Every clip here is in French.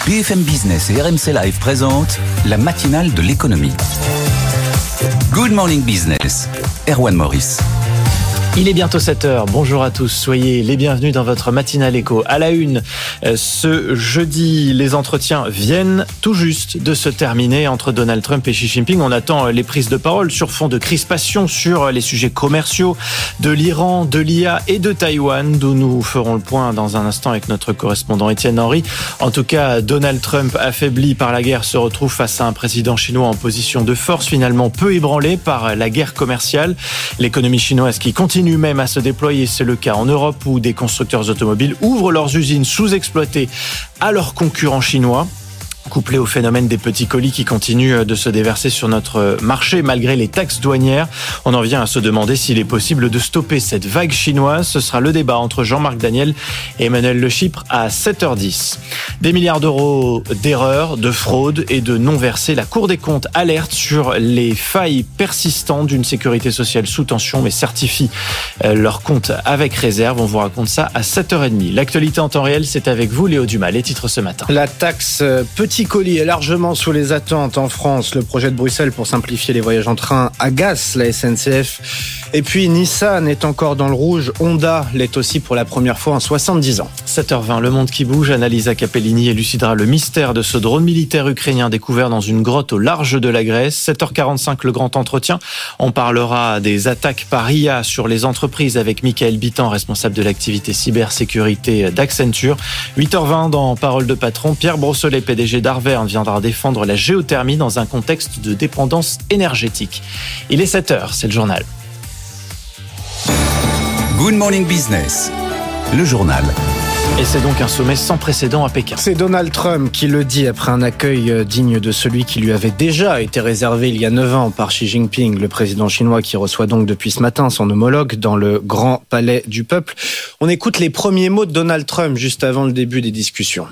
BFM Business et RMC Live présentent la matinale de l'économie. Good Morning Business, Erwan Maurice. Il est bientôt 7h. Bonjour à tous. Soyez les bienvenus dans votre matinale éco. À la une, ce jeudi, les entretiens viennent tout juste de se terminer entre Donald Trump et Xi Jinping. On attend les prises de parole sur fond de crispation sur les sujets commerciaux de l'Iran, de l'IA et de Taïwan, d'où nous ferons le point dans un instant avec notre correspondant Étienne Henry. En tout cas, Donald Trump, affaibli par la guerre, se retrouve face à un président chinois en position de force, finalement peu ébranlé par la guerre commerciale. L'économie chinoise qui continue même à se déployer, c'est le cas en Europe où des constructeurs automobiles ouvrent leurs usines sous-exploitées à leurs concurrents chinois. Couplé au phénomène des petits colis qui continuent de se déverser sur notre marché malgré les taxes douanières, on en vient à se demander s'il est possible de stopper cette vague chinoise. Ce sera le débat entre Jean-Marc Daniel et Emmanuel Le Chypre à 7h10. Des milliards d'euros d'erreurs, de fraudes et de non-versés. La Cour des comptes alerte sur les failles persistantes d'une sécurité sociale sous tension mais certifie leurs comptes avec réserve. On vous raconte ça à 7h30. L'actualité en temps réel, c'est avec vous Léo Dumas. Les titres ce matin. La taxe petit colis est largement sous les attentes en France. Le projet de Bruxelles pour simplifier les voyages en train agace la SNCF. Et puis Nissan est encore dans le rouge. Honda l'est aussi pour la première fois en 70 ans. 7h20, le monde qui bouge. Annalisa Capellini élucidera le mystère de ce drone militaire ukrainien découvert dans une grotte au large de la Grèce. 7h45, le grand entretien. On parlera des attaques par IA sur les entreprises avec Michael Bitan, responsable de l'activité cybersécurité d'Accenture. 8h20, dans Parole de patron, Pierre Brossolet, PDG d'Arverne, viendra défendre la géothermie dans un contexte de dépendance énergétique. Il est 7h, c'est le journal. Good Morning Business, le journal. Et c'est donc un sommet sans précédent à Pékin. C'est Donald Trump qui le dit après un accueil digne de celui qui lui avait déjà été réservé il y a 9 ans par Xi Jinping, le président chinois qui reçoit donc depuis ce matin son homologue dans le Grand Palais du Peuple. On écoute les premiers mots de Donald Trump juste avant le début des discussions.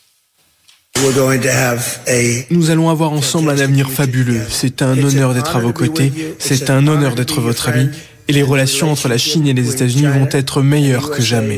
Nous allons avoir ensemble un avenir fabuleux. C'est un honneur d'être à vos côtés. C'est un honneur d'être votre ami. Et les relations entre la Chine et les États-Unis vont être meilleures que jamais.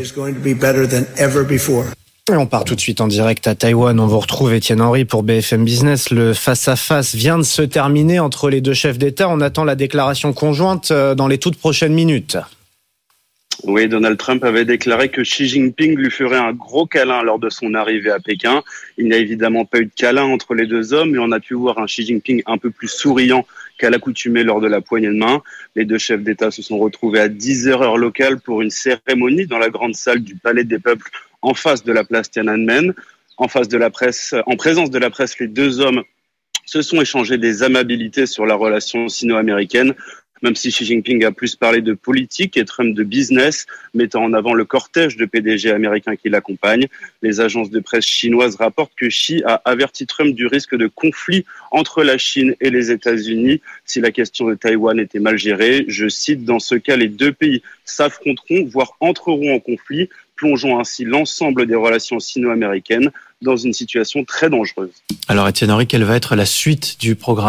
Et on part tout de suite en direct à Taïwan. On vous retrouve Étienne Henry pour BFM Business. Le face-à-face vient de se terminer entre les deux chefs d'État. On attend la déclaration conjointe dans les toutes prochaines minutes. Oui, Donald Trump avait déclaré que Xi Jinping lui ferait un gros câlin lors de son arrivée à Pékin. Il n'y a évidemment pas eu de câlin entre les deux hommes, mais on a pu voir un Xi Jinping un peu plus souriant qu'à l'accoutumée lors de la poignée de main. Les deux chefs d'État se sont retrouvés à 10h heure locale pour une cérémonie dans la grande salle du Palais des Peuples en face de la place Tiananmen. En présence de la presse, les deux hommes se sont échangés des amabilités sur la relation sino-américaine. Même si Xi Jinping a plus parlé de politique et Trump de business, mettant en avant le cortège de PDG américains qui l'accompagnent, les agences de presse chinoises rapportent que Xi a averti Trump du risque de conflit entre la Chine et les États-Unis si la question de Taïwan était mal gérée. Je cite, dans ce cas, les deux pays s'affronteront, voire entreront en conflit, plongeant ainsi l'ensemble des relations sino-américaines dans une situation très dangereuse. Alors Étienne Henry, quelle va être la suite du programme ?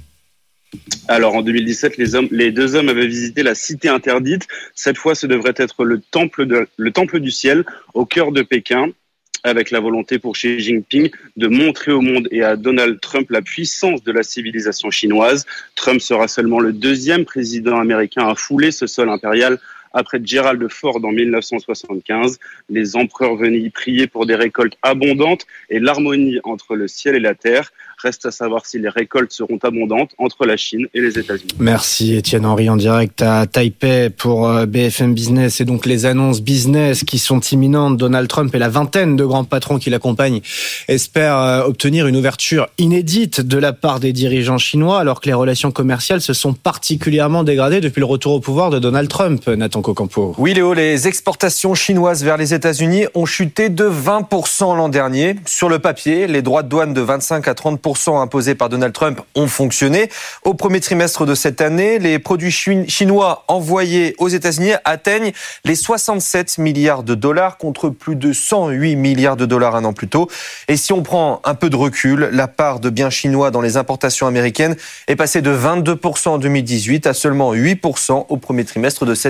Alors en 2017, les deux hommes avaient visité la cité interdite. Cette fois, ce devrait être le temple du ciel au cœur de Pékin, avec la volonté pour Xi Jinping de montrer au monde et à Donald Trump la puissance de la civilisation chinoise. Trump sera seulement le deuxième président américain à fouler ce sol impérial après Gerald Ford en 1975. Les empereurs venaient y prier pour des récoltes abondantes et l'harmonie entre le ciel et la terre. Reste à savoir si les récoltes seront abondantes entre la Chine et les États-Unis. Merci Étienne Henry en direct à Taipei pour BFM Business. Et donc les annonces business qui sont imminentes. Donald Trump et la vingtaine de grands patrons qui l'accompagnent espèrent obtenir une ouverture inédite de la part des dirigeants chinois, alors que les relations commerciales se sont particulièrement dégradées depuis le retour au pouvoir de Donald Trump. Nathan Cocampo. Oui Léo, les exportations chinoises vers les États-Unis ont chuté de 20% l'an dernier. Sur le papier, les droits de douane de 25 à 30% imposés par Donald Trump ont fonctionné. Au premier trimestre de cette année, les produits chinois envoyés aux États-Unis atteignent les 67 milliards de dollars contre plus de 108 milliards de dollars un an plus tôt. Et si on prend un peu de recul, la part de biens chinois dans les importations américaines est passée de 22% en 2018 à seulement 8% au premier trimestre de cette année.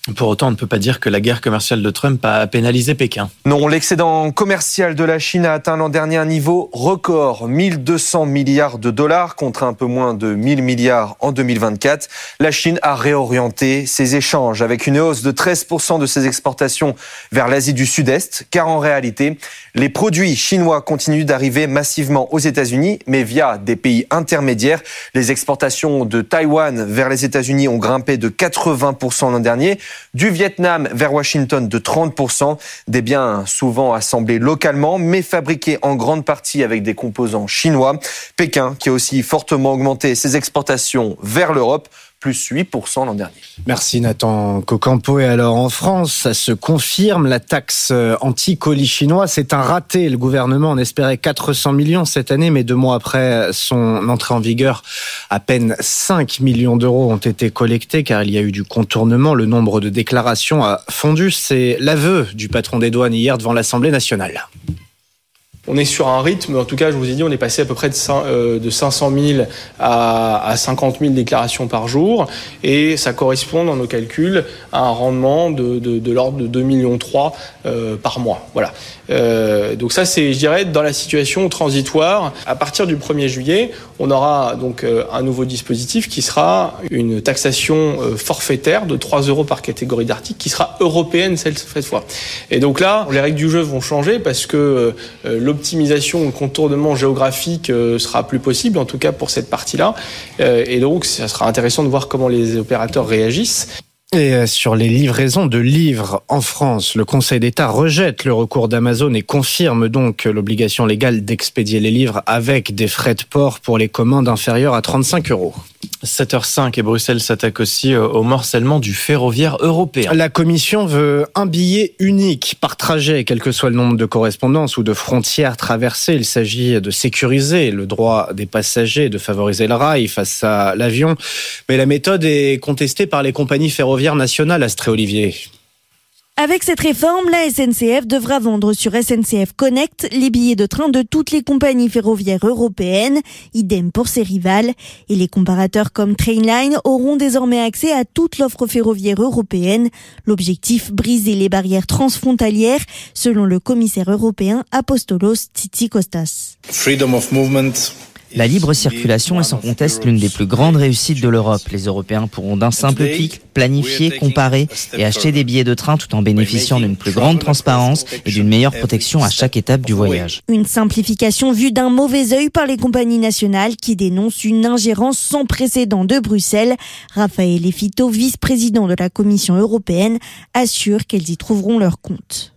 Pour autant, on ne peut pas dire que la guerre commerciale de Trump a pénalisé Pékin. Non, l'excédent commercial de la Chine a atteint l'an dernier un niveau record, 1200 milliards de dollars contre un peu moins de 1000 milliards en 2024. La Chine a réorienté ses échanges avec une hausse de 13% de ses exportations vers l'Asie du Sud-Est, car en réalité, les produits chinois continuent d'arriver massivement aux États-Unis, mais via des pays intermédiaires. Les exportations de Taïwan vers les États-Unis ont grimpé de 80% l'an dernier. Du Vietnam vers Washington de 30%, des biens souvent assemblés localement, mais fabriqués en grande partie avec des composants chinois. Pékin qui a aussi fortement augmenté ses exportations vers l'Europe, plus 8% l'an dernier. Merci Nathan Cocampo. Et alors en France, ça se confirme, la taxe anti-colis chinois, c'est un raté. Le gouvernement en espérait 400 millions cette année, mais 2 mois après son entrée en vigueur, à peine 5 millions d'euros ont été collectés car il y a eu du contournement. Le nombre de déclarations a fondu. C'est l'aveu du patron des douanes hier devant l'Assemblée nationale. On est sur un rythme, en tout cas, je vous ai dit, on est passé à peu près de 500 000 à 50 000 déclarations par jour. Et ça correspond, dans nos calculs, à un rendement de l'ordre de 2,3 millions par mois. Voilà. Donc ça, c'est, je dirais, dans la situation transitoire. À partir du 1er juillet, on aura donc un nouveau dispositif qui sera une taxation forfaitaire de 3 € par catégorie d'articles, qui sera européenne cette fois. Et donc là, les règles du jeu vont changer parce que l'optimisation, le contournement géographique sera plus possible, en tout cas pour cette partie-là. Et donc, ça sera intéressant de voir comment les opérateurs réagissent. Et sur les livraisons de livres en France, le Conseil d'État rejette le recours d'Amazon et confirme donc l'obligation légale d'expédier les livres avec des frais de port pour les commandes inférieures à 35 €. 7h05 et Bruxelles s'attaque aussi au morcellement du ferroviaire européen. La Commission veut un billet unique par trajet, quel que soit le nombre de correspondances ou de frontières traversées. Il s'agit de sécuriser le droit des passagers, de favoriser le rail face à l'avion. Mais la méthode est contestée par les compagnies ferroviaires nationales, Astrée Olivier. Avec cette réforme, la SNCF devra vendre sur SNCF Connect les billets de train de toutes les compagnies ferroviaires européennes, idem pour ses rivales. Et les comparateurs comme Trainline auront désormais accès à toute l'offre ferroviaire européenne. L'objectif, briser les barrières transfrontalières, selon le commissaire européen Apostolos Tzitzikostas. Freedom of movement. La libre circulation est sans conteste l'une des plus grandes réussites de l'Europe. Les Européens pourront d'un simple clic planifier, comparer et acheter des billets de train tout en bénéficiant d'une plus grande transparence et d'une meilleure protection à chaque étape du voyage. Une simplification vue d'un mauvais œil par les compagnies nationales qui dénoncent une ingérence sans précédent de Bruxelles. Raphaël Lefito, vice-président de la Commission européenne, assure qu'elles y trouveront leur compte.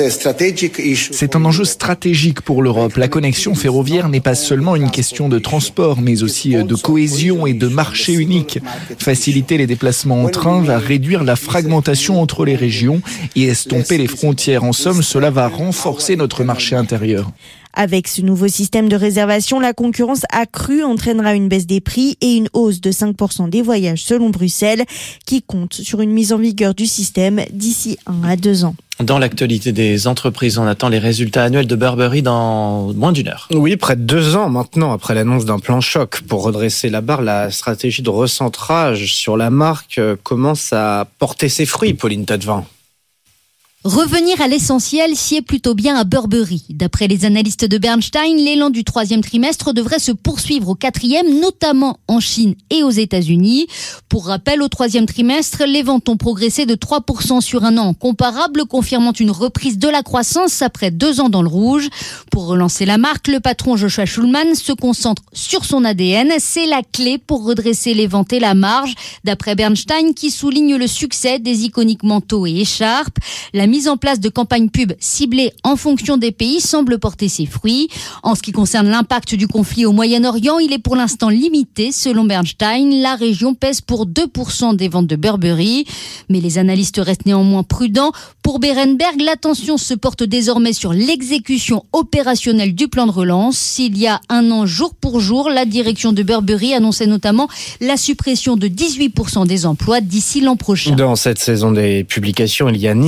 C'est un enjeu stratégique pour l'Europe. La connexion ferroviaire n'est pas seulement une question de transport, mais aussi de cohésion et de marché unique. Faciliter les déplacements en train va réduire la fragmentation entre les régions et estomper les frontières. En somme, cela va renforcer notre marché intérieur. Avec ce nouveau système de réservation, la concurrence accrue entraînera une baisse des prix et une hausse de 5% des voyages selon Bruxelles, qui compte sur une mise en vigueur du système d'ici 1 à 2 ans. Dans l'actualité des entreprises, on attend les résultats annuels de Burberry dans moins d'1 heure. Oui, près de 2 ans maintenant, après l'annonce d'un plan choc pour redresser la barre, la stratégie de recentrage sur la marque commence à porter ses fruits, Pauline Tadevin. Revenir à l'essentiel sied plutôt bien à Burberry. D'après les analystes de Bernstein, l'élan du 3e trimestre devrait se poursuivre au 4e, notamment en Chine et aux États-Unis. Pour rappel, au 3e trimestre, les ventes ont progressé de 3% sur un an comparable, confirmant une reprise de la croissance après 2 ans dans le rouge. Pour relancer la marque, le patron Joshua Schulman se concentre sur son ADN. C'est la clé pour redresser les ventes et la marge, d'après Bernstein, qui souligne le succès des iconiques manteaux et écharpes. La mise en place de campagnes pub ciblées en fonction des pays semble porter ses fruits. En ce qui concerne l'impact du conflit au Moyen-Orient, il est pour l'instant limité. Selon Bernstein, la région pèse pour 2% des ventes de Burberry. Mais les analystes restent néanmoins prudents. Pour Berenberg, l'attention se porte désormais sur l'exécution opérationnelle du plan de relance. Il y a 1 an, jour pour jour, la direction de Burberry annonçait notamment la suppression de 18% des emplois d'ici l'an prochain. Dans cette saison des publications, il y a Nissan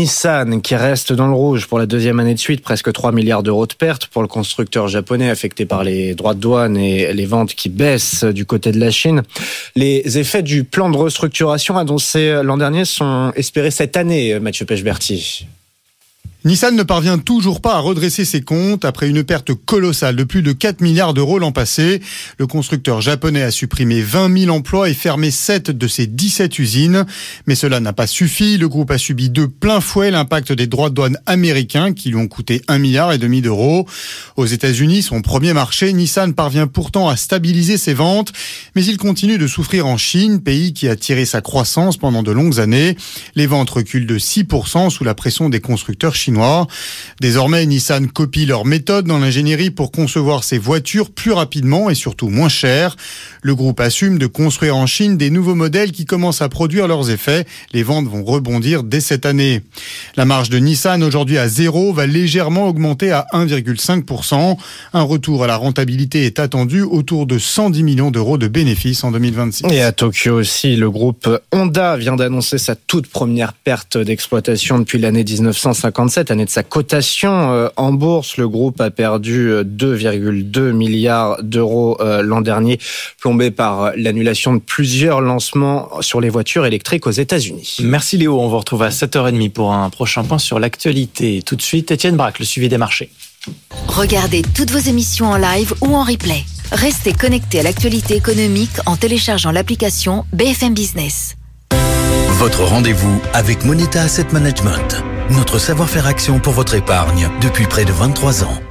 Nissan qui reste dans le rouge pour la deuxième année de suite, presque 3 milliards d'euros de pertes pour le constructeur japonais affecté par les droits de douane et les ventes qui baissent du côté de la Chine. Les effets du plan de restructuration annoncé l'an dernier sont espérés cette année, Mathieu Pechberti. Nissan ne parvient toujours pas à redresser ses comptes après une perte colossale de plus de 4 milliards d'euros l'an passé. Le constructeur japonais a supprimé 20 000 emplois et fermé 7 de ses 17 usines. Mais cela n'a pas suffi. Le groupe a subi de plein fouet l'impact des droits de douane américains qui lui ont coûté 1,5 milliard d'euros. Aux États-Unis, son premier marché, Nissan parvient pourtant à stabiliser ses ventes. Mais il continue de souffrir en Chine, pays qui a tiré sa croissance pendant de longues années. Les ventes reculent de 6% sous la pression des constructeurs chinois. Désormais, Nissan copie leur méthode dans l'ingénierie pour concevoir ses voitures plus rapidement et surtout moins chères. Le groupe assume de construire en Chine des nouveaux modèles qui commencent à produire leurs effets. Les ventes vont rebondir dès cette année. La marge de Nissan, aujourd'hui à 0, va légèrement augmenter à 1,5%. Un retour à la rentabilité est attendu autour de 110 millions d'euros de bénéfices en 2026. Et à Tokyo aussi, le groupe Honda vient d'annoncer sa toute première perte d'exploitation depuis l'année 1957. Année de sa cotation en bourse, le groupe a perdu 2,2 milliards d'euros l'an dernier, plombé par l'annulation de plusieurs lancements sur les voitures électriques aux États-Unis. Merci Léo, on vous retrouve à 7h30 pour un prochain point sur l'actualité. Tout de suite, Étienne Braque, le suivi des marchés. Regardez toutes vos émissions en live ou en replay. Restez connectés à l'actualité économique en téléchargeant l'application BFM Business. Votre rendez-vous avec Moneta Asset Management. Notre savoir-faire action pour votre épargne depuis près de 23 ans.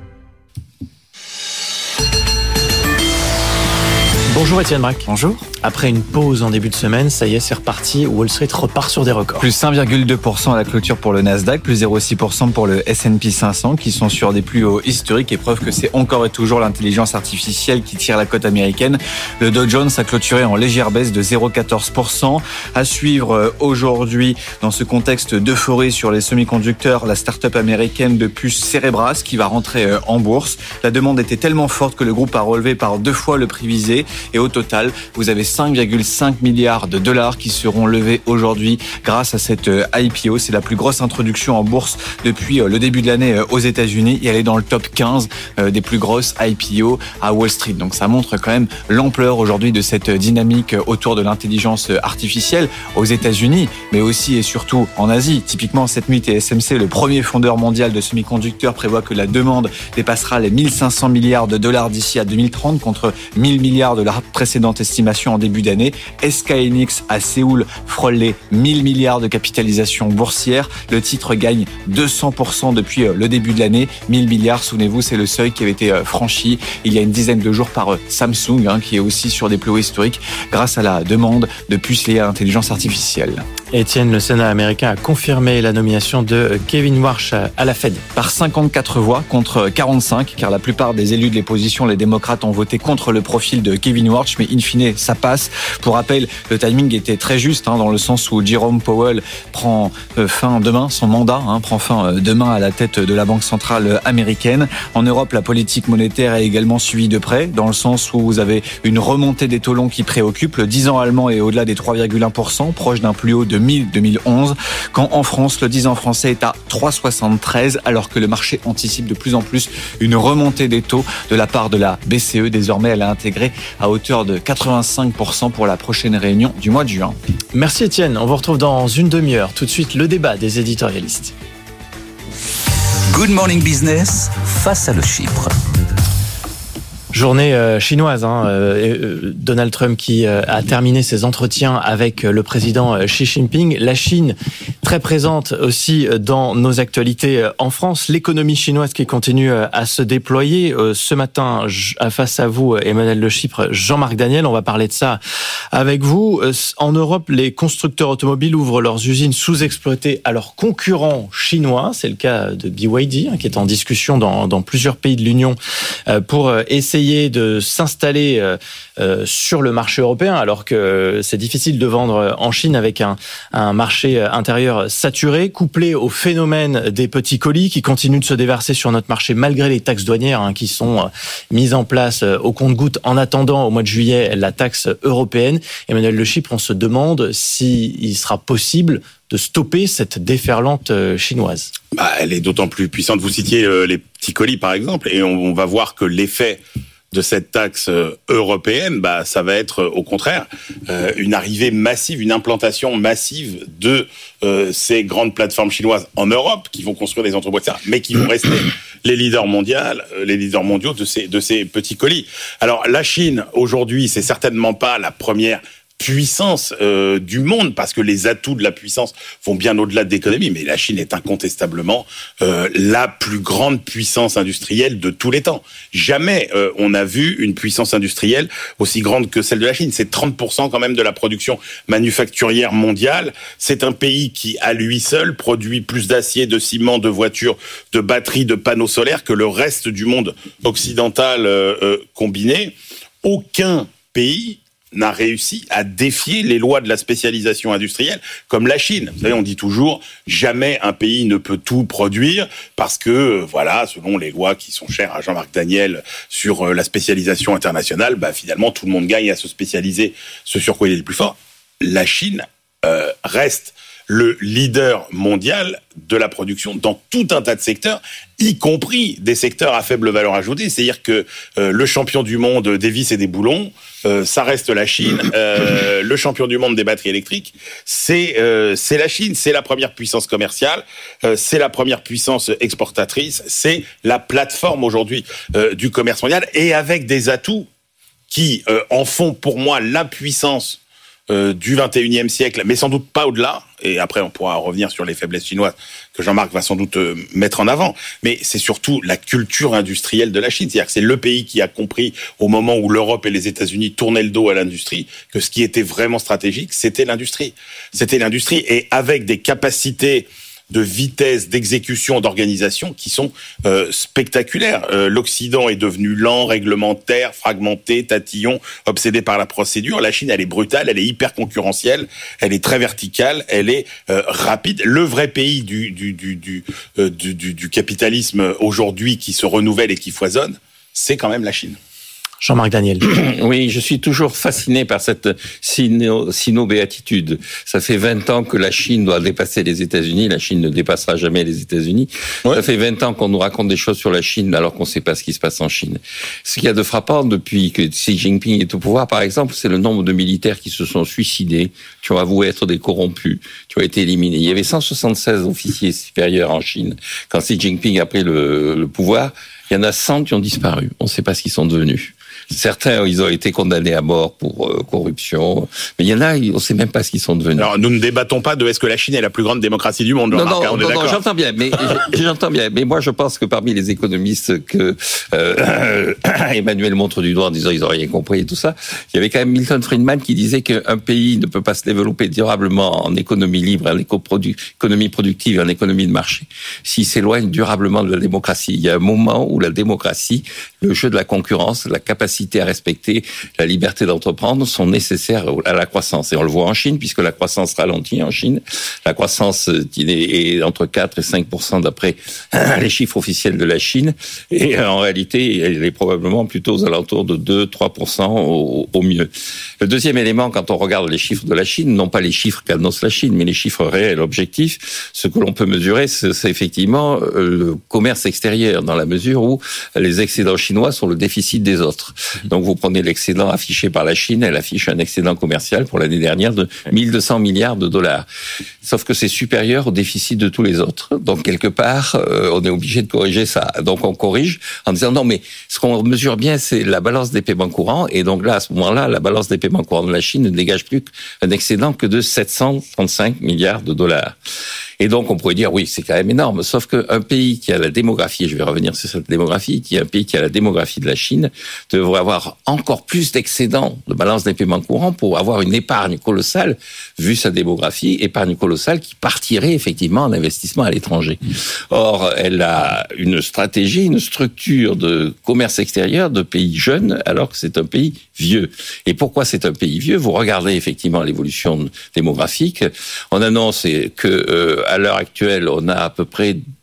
Bonjour Étienne Braque. Bonjour. Après une pause en début de semaine, ça y est, c'est reparti. Wall Street repart sur des records. Plus 5,2% à la clôture pour le Nasdaq, plus 0,6% pour le S&P 500 qui sont sur des plus hauts historiques et preuve que c'est encore et toujours l'intelligence artificielle qui tire la cote américaine. Le Dow Jones a clôturé en légère baisse de 0,14%. À suivre aujourd'hui dans ce contexte d'euphorie sur les semi-conducteurs, la start-up américaine de puces Cerebras qui va rentrer en bourse. La demande était tellement forte que le groupe a relevé par 2 fois le prix visé et au total, vous avez 5,5 milliards de dollars qui seront levés aujourd'hui grâce à cette IPO. C'est la plus grosse introduction en bourse depuis le début de l'année aux États-Unis et elle est dans le top 15 des plus grosses IPO à Wall Street. Donc ça montre quand même l'ampleur aujourd'hui de cette dynamique autour de l'intelligence artificielle aux États-Unis, mais aussi et surtout en Asie. Typiquement, cette nuit, TSMC, le premier fondeur mondial de semi-conducteurs, prévoit que la demande dépassera les 1500 milliards de dollars d'ici à 2030 contre 1000 milliards de la précédente estimation en début d'année. SK Hynix à Séoul frôle les 1000 milliards de capitalisation boursière. Le titre gagne 200% depuis le début de l'année. 1000 milliards, souvenez-vous, c'est le seuil qui avait été franchi il y a une dizaine de jours par Samsung, qui est aussi sur des plus hauts historiques grâce à la demande de puces liées à l'intelligence artificielle. Étienne, le Sénat américain a confirmé la nomination de Kevin Warsh à la Fed. Par 54 voix contre 45, car la plupart des élus de l'opposition, les démocrates, ont voté contre le profil de Kevin Warsh, mais in fine, ça passe. Pour rappel, le timing était très juste, dans le sens où Jerome Powell prend fin demain, son mandat prend fin demain à la tête de la Banque centrale américaine. En Europe, la politique monétaire est également suivie de près, dans le sens où vous avez une remontée des taux longs qui préoccupe. Le 10 ans allemand est au-delà des 3,1%, proche d'un plus haut de 2011, quand en France, le 10 ans français est à 3,73, alors que le marché anticipe de plus en plus une remontée des taux de la part de la BCE. Désormais, elle a intégré à hauteur de 85% pour la prochaine réunion du mois de juin. Merci Étienne, on vous retrouve dans une demi-heure. Tout de suite, le débat des éditorialistes. Good Morning Business, face à le Chypre. Journée chinoise, Donald Trump qui a terminé ses entretiens avec le président Xi Jinping. La Chine très présente aussi dans nos actualités en France. L'économie chinoise qui continue à se déployer. Ce matin, face à vous, Emmanuel de Chypre, Jean-Marc Daniel, on va parler de ça avec vous. En Europe, les constructeurs automobiles ouvrent leurs usines sous-exploitées à leurs concurrents chinois. C'est le cas de BYD, qui est en discussion dans plusieurs pays de l'Union pour essayer de s'installer sur le marché européen, alors que c'est difficile de vendre en Chine avec un marché intérieur saturé, couplé au phénomène des petits colis qui continuent de se déverser sur notre marché malgré les taxes douanières qui sont mises en place au compte-gouttes en attendant au mois de juillet la taxe européenne. Emmanuel de Chypre, on se demande s'il sera possible de stopper cette déferlante chinoise? Elle est d'autant plus puissante. Vous citiez les petits colis, par exemple, et on va voir que l'effet de cette taxe européenne, ça va être au contraire une arrivée massive, une implantation massive de ces grandes plateformes chinoises en Europe qui vont construire des entrepôts, etc., mais qui vont rester les leaders mondiaux de ces petits colis. Alors la Chine aujourd'hui, c'est certainement pas la première puissance du monde, parce que les atouts de la puissance vont bien au-delà de l'économie, mais la Chine est incontestablement la plus grande puissance industrielle de tous les temps. Jamais on a vu une puissance industrielle aussi grande que celle de la Chine. C'est 30% quand même de la production manufacturière mondiale. C'est un pays qui, à lui seul, produit plus d'acier, de ciment, de voitures, de batteries, de panneaux solaires que le reste du monde occidental combiné. Aucun pays n'a réussi à défier les lois de la spécialisation industrielle comme la Chine. Vous savez, on dit toujours jamais un pays ne peut tout produire parce que, selon les lois qui sont chères à Jean-Marc Daniel sur la spécialisation internationale, finalement tout le monde gagne à se spécialiser ce sur quoi il est le plus fort. La Chine reste le leader mondial de la production dans tout un tas de secteurs, y compris des secteurs à faible valeur ajoutée. C'est-à-dire que le champion du monde des vis et des boulons, ça reste la Chine. Le champion du monde des batteries électriques, c'est la Chine. C'est la première puissance commerciale, c'est la première puissance exportatrice, c'est la plateforme aujourd'hui du commerce mondial, et avec des atouts qui en font pour moi la puissance du 21e siècle, mais sans doute pas au-delà. Et après, on pourra revenir sur les faiblesses chinoises que Jean-Marc va sans doute mettre en avant. Mais c'est surtout la culture industrielle de la Chine. C'est-à-dire que c'est le pays qui a compris, au moment où l'Europe et les États-Unis tournaient le dos à l'industrie, que ce qui était vraiment stratégique, c'était l'industrie. C'était l'industrie, et avec des capacités de vitesse, d'exécution, d'organisation qui sont spectaculaires. L'Occident est devenu lent, réglementaire, fragmenté, tatillon, obsédé par la procédure. La Chine, elle est brutale, elle est hyper concurrentielle, elle est très verticale, elle est rapide. Le vrai pays du capitalisme aujourd'hui qui se renouvelle et qui foisonne, c'est quand même la Chine. Jean-Marc Daniel. Oui, je suis toujours fasciné par cette sino-béatitude. Ça fait 20 ans que la Chine doit dépasser les États-Unis. La Chine ne dépassera jamais les États-Unis. Ouais. Ça fait 20 ans qu'on nous raconte des choses sur la Chine alors qu'on ne sait pas ce qui se passe en Chine. Ce qu'il y a de frappant depuis que Xi Jinping est au pouvoir, par exemple, c'est le nombre de militaires qui se sont suicidés, qui ont avoué être des corrompus, qui ont été éliminés. Il y avait 176 officiers supérieurs en Chine. Quand Xi Jinping a pris le pouvoir, il y en a 100 qui ont disparu. On ne sait pas ce qu'ils sont devenus. Certains, ils ont été condamnés à mort pour corruption, mais il y en a, on ne sait même pas ce qu'ils sont devenus. Alors, nous ne débattons pas de est-ce que la Chine est la plus grande démocratie du monde. Non, j'entends bien, mais moi, je pense que parmi les économistes que Emmanuel montre du doigt en disant ils n'ont rien compris et tout ça, il y avait quand même Milton Friedman qui disait qu'un pays ne peut pas se développer durablement en économie libre, en économie productive et en économie de marché s'il s'éloigne durablement de la démocratie. Il y a un moment où la démocratie, le jeu de la concurrence, la capacité à respecter la liberté d'entreprendre sont nécessaires à la croissance. Et on le voit en Chine, puisque la croissance ralentit en Chine. La croissance est entre 4 et 5% d'après les chiffres officiels de la Chine. Et en réalité, elle est probablement plutôt aux alentours de 2-3% au mieux. Le deuxième élément, quand on regarde les chiffres de la Chine, non pas les chiffres qu'annonce la Chine, mais les chiffres réels, objectifs, ce que l'on peut mesurer, c'est effectivement le commerce extérieur, dans la mesure où les excédents chinois sont le déficit des autres. Donc vous prenez l'excédent affiché par la Chine, elle affiche un excédent commercial pour l'année dernière de 1200 milliards de dollars. Sauf que c'est supérieur au déficit de tous les autres. Donc quelque part, on est obligé de corriger ça. Donc on corrige en disant non, mais ce qu'on mesure bien, c'est la balance des paiements courants. Et donc là, à ce moment-là, la balance des paiements courants de la Chine ne dégage plus qu'un excédent que de 735 milliards de dollars. Et donc, on pourrait dire, oui, c'est quand même énorme. Sauf qu'un pays qui a la démographie, je vais revenir sur cette démographie, qui est un pays qui a la démographie de la Chine, devrait avoir encore plus d'excédents de balance des paiements courants pour avoir une épargne colossale, vu sa démographie, épargne colossale qui partirait effectivement en investissement à l'étranger. Or, elle a une stratégie, une structure de commerce extérieur de pays jeunes, alors que c'est un pays vieux. Et pourquoi c'est un pays vieux? Vous regardez effectivement l'évolution démographique. On annonce que à l'heure actuelle, on a à peu près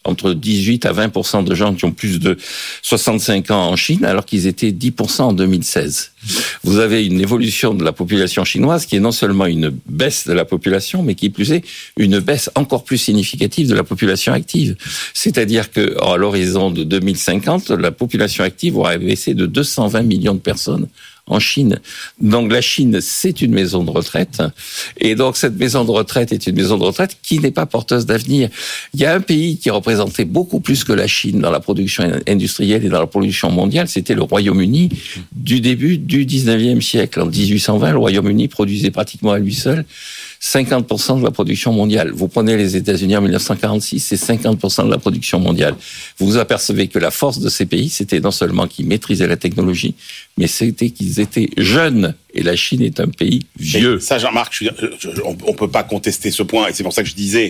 entre 18 à 20% de gens qui ont plus de 65 ans en Chine, alors qu'ils étaient 10% en 2016. Vous avez une évolution de la population chinoise qui est non seulement une baisse de la population, mais qui plus est une baisse encore plus significative de la population active. C'est-à-dire que à l'horizon de 2050, la population active aura baissé de 220 millions de personnes en Chine. Donc la Chine, c'est une maison de retraite. Et donc cette maison de retraite est une maison de retraite qui n'est pas porteuse d'avenir. Il y a un pays qui représentait beaucoup plus que la Chine dans la production industrielle et dans la production mondiale, c'était le Royaume-Uni du début du 19e siècle. En 1820, le Royaume-Uni produisait pratiquement à lui seul 50% de la production mondiale. Vous prenez les États-Unis en 1946, c'est 50% de la production mondiale. Vous vous apercevez que la force de ces pays, c'était non seulement qu'ils maîtrisaient la technologie, mais c'était qu'ils étaient jeunes. Et la Chine est un pays vieux. Et ça, Jean-Marc, on peut pas contester ce point. Et c'est pour ça que je disais,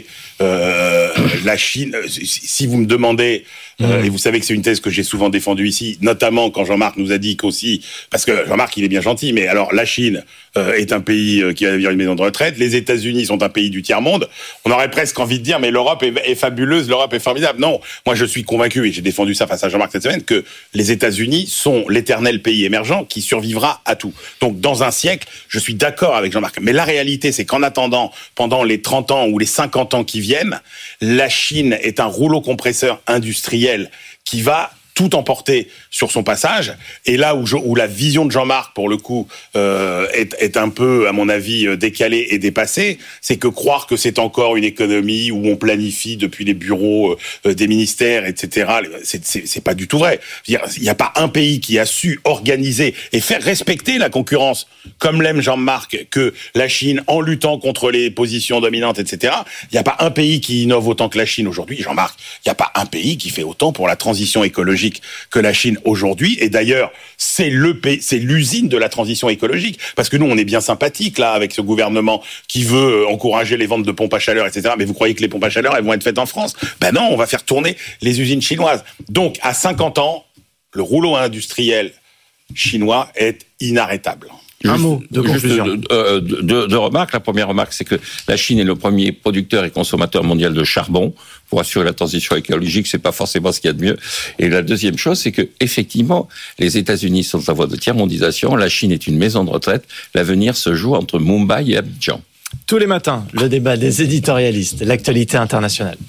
la Chine, si vous me demandez, et vous savez que c'est une thèse que j'ai souvent défendue ici, notamment quand Jean-Marc nous a dit qu'aussi, parce que Jean-Marc, il est bien gentil, mais alors la Chine est un pays qui va devenir une maison de retraite, les États-Unis sont un pays du tiers-monde, on aurait presque envie de dire, mais l'Europe est fabuleuse, l'Europe est formidable. Non, moi je suis convaincu, et j'ai défendu ça face à Jean-Marc cette semaine, que les États-Unis sont l'éternel pays émergent qui survivra à tout. Donc dans un siècle, je suis d'accord avec Jean-Marc. Mais la réalité, c'est qu'en attendant, pendant les 30 ans ou les 50 ans qui viennent, la Chine est un rouleau compresseur industriel qui va tout emporter sur son passage. Et là où la vision de Jean-Marc, pour le coup, est un peu, à mon avis, décalée et dépassée, c'est que croire que c'est encore une économie où on planifie depuis les bureaux des ministères, etc., c'est pas du tout vrai. Il n'y a pas un pays qui a su organiser et faire respecter la concurrence, comme l'aime Jean-Marc, que la Chine, en luttant contre les positions dominantes, etc. Il n'y a pas un pays qui innove autant que la Chine aujourd'hui, Jean-Marc. Il n'y a pas un pays qui fait autant pour la transition écologique que la Chine aujourd'hui. Et d'ailleurs, c'est l'usine de la transition écologique. Parce que nous, on est bien sympathique, là, avec ce gouvernement qui veut encourager les ventes de pompes à chaleur, etc. Mais vous croyez que les pompes à chaleur, elles vont être faites en France? Ben non, on va faire tourner les usines chinoises. Donc, à 50 ans, le rouleau industriel chinois est inarrêtable. Un mot de conclusion. Deux remarques. La première remarque, c'est que la Chine est le premier producteur et consommateur mondial de charbon. Pour assurer la transition écologique, c'est pas forcément ce qu'il y a de mieux. Et la deuxième chose, c'est que effectivement, les États-Unis sont en voie de tiers-mondisation. La Chine est une maison de retraite. L'avenir se joue entre Mumbai et Abidjan. Tous les matins, le débat des éditorialistes, l'actualité internationale.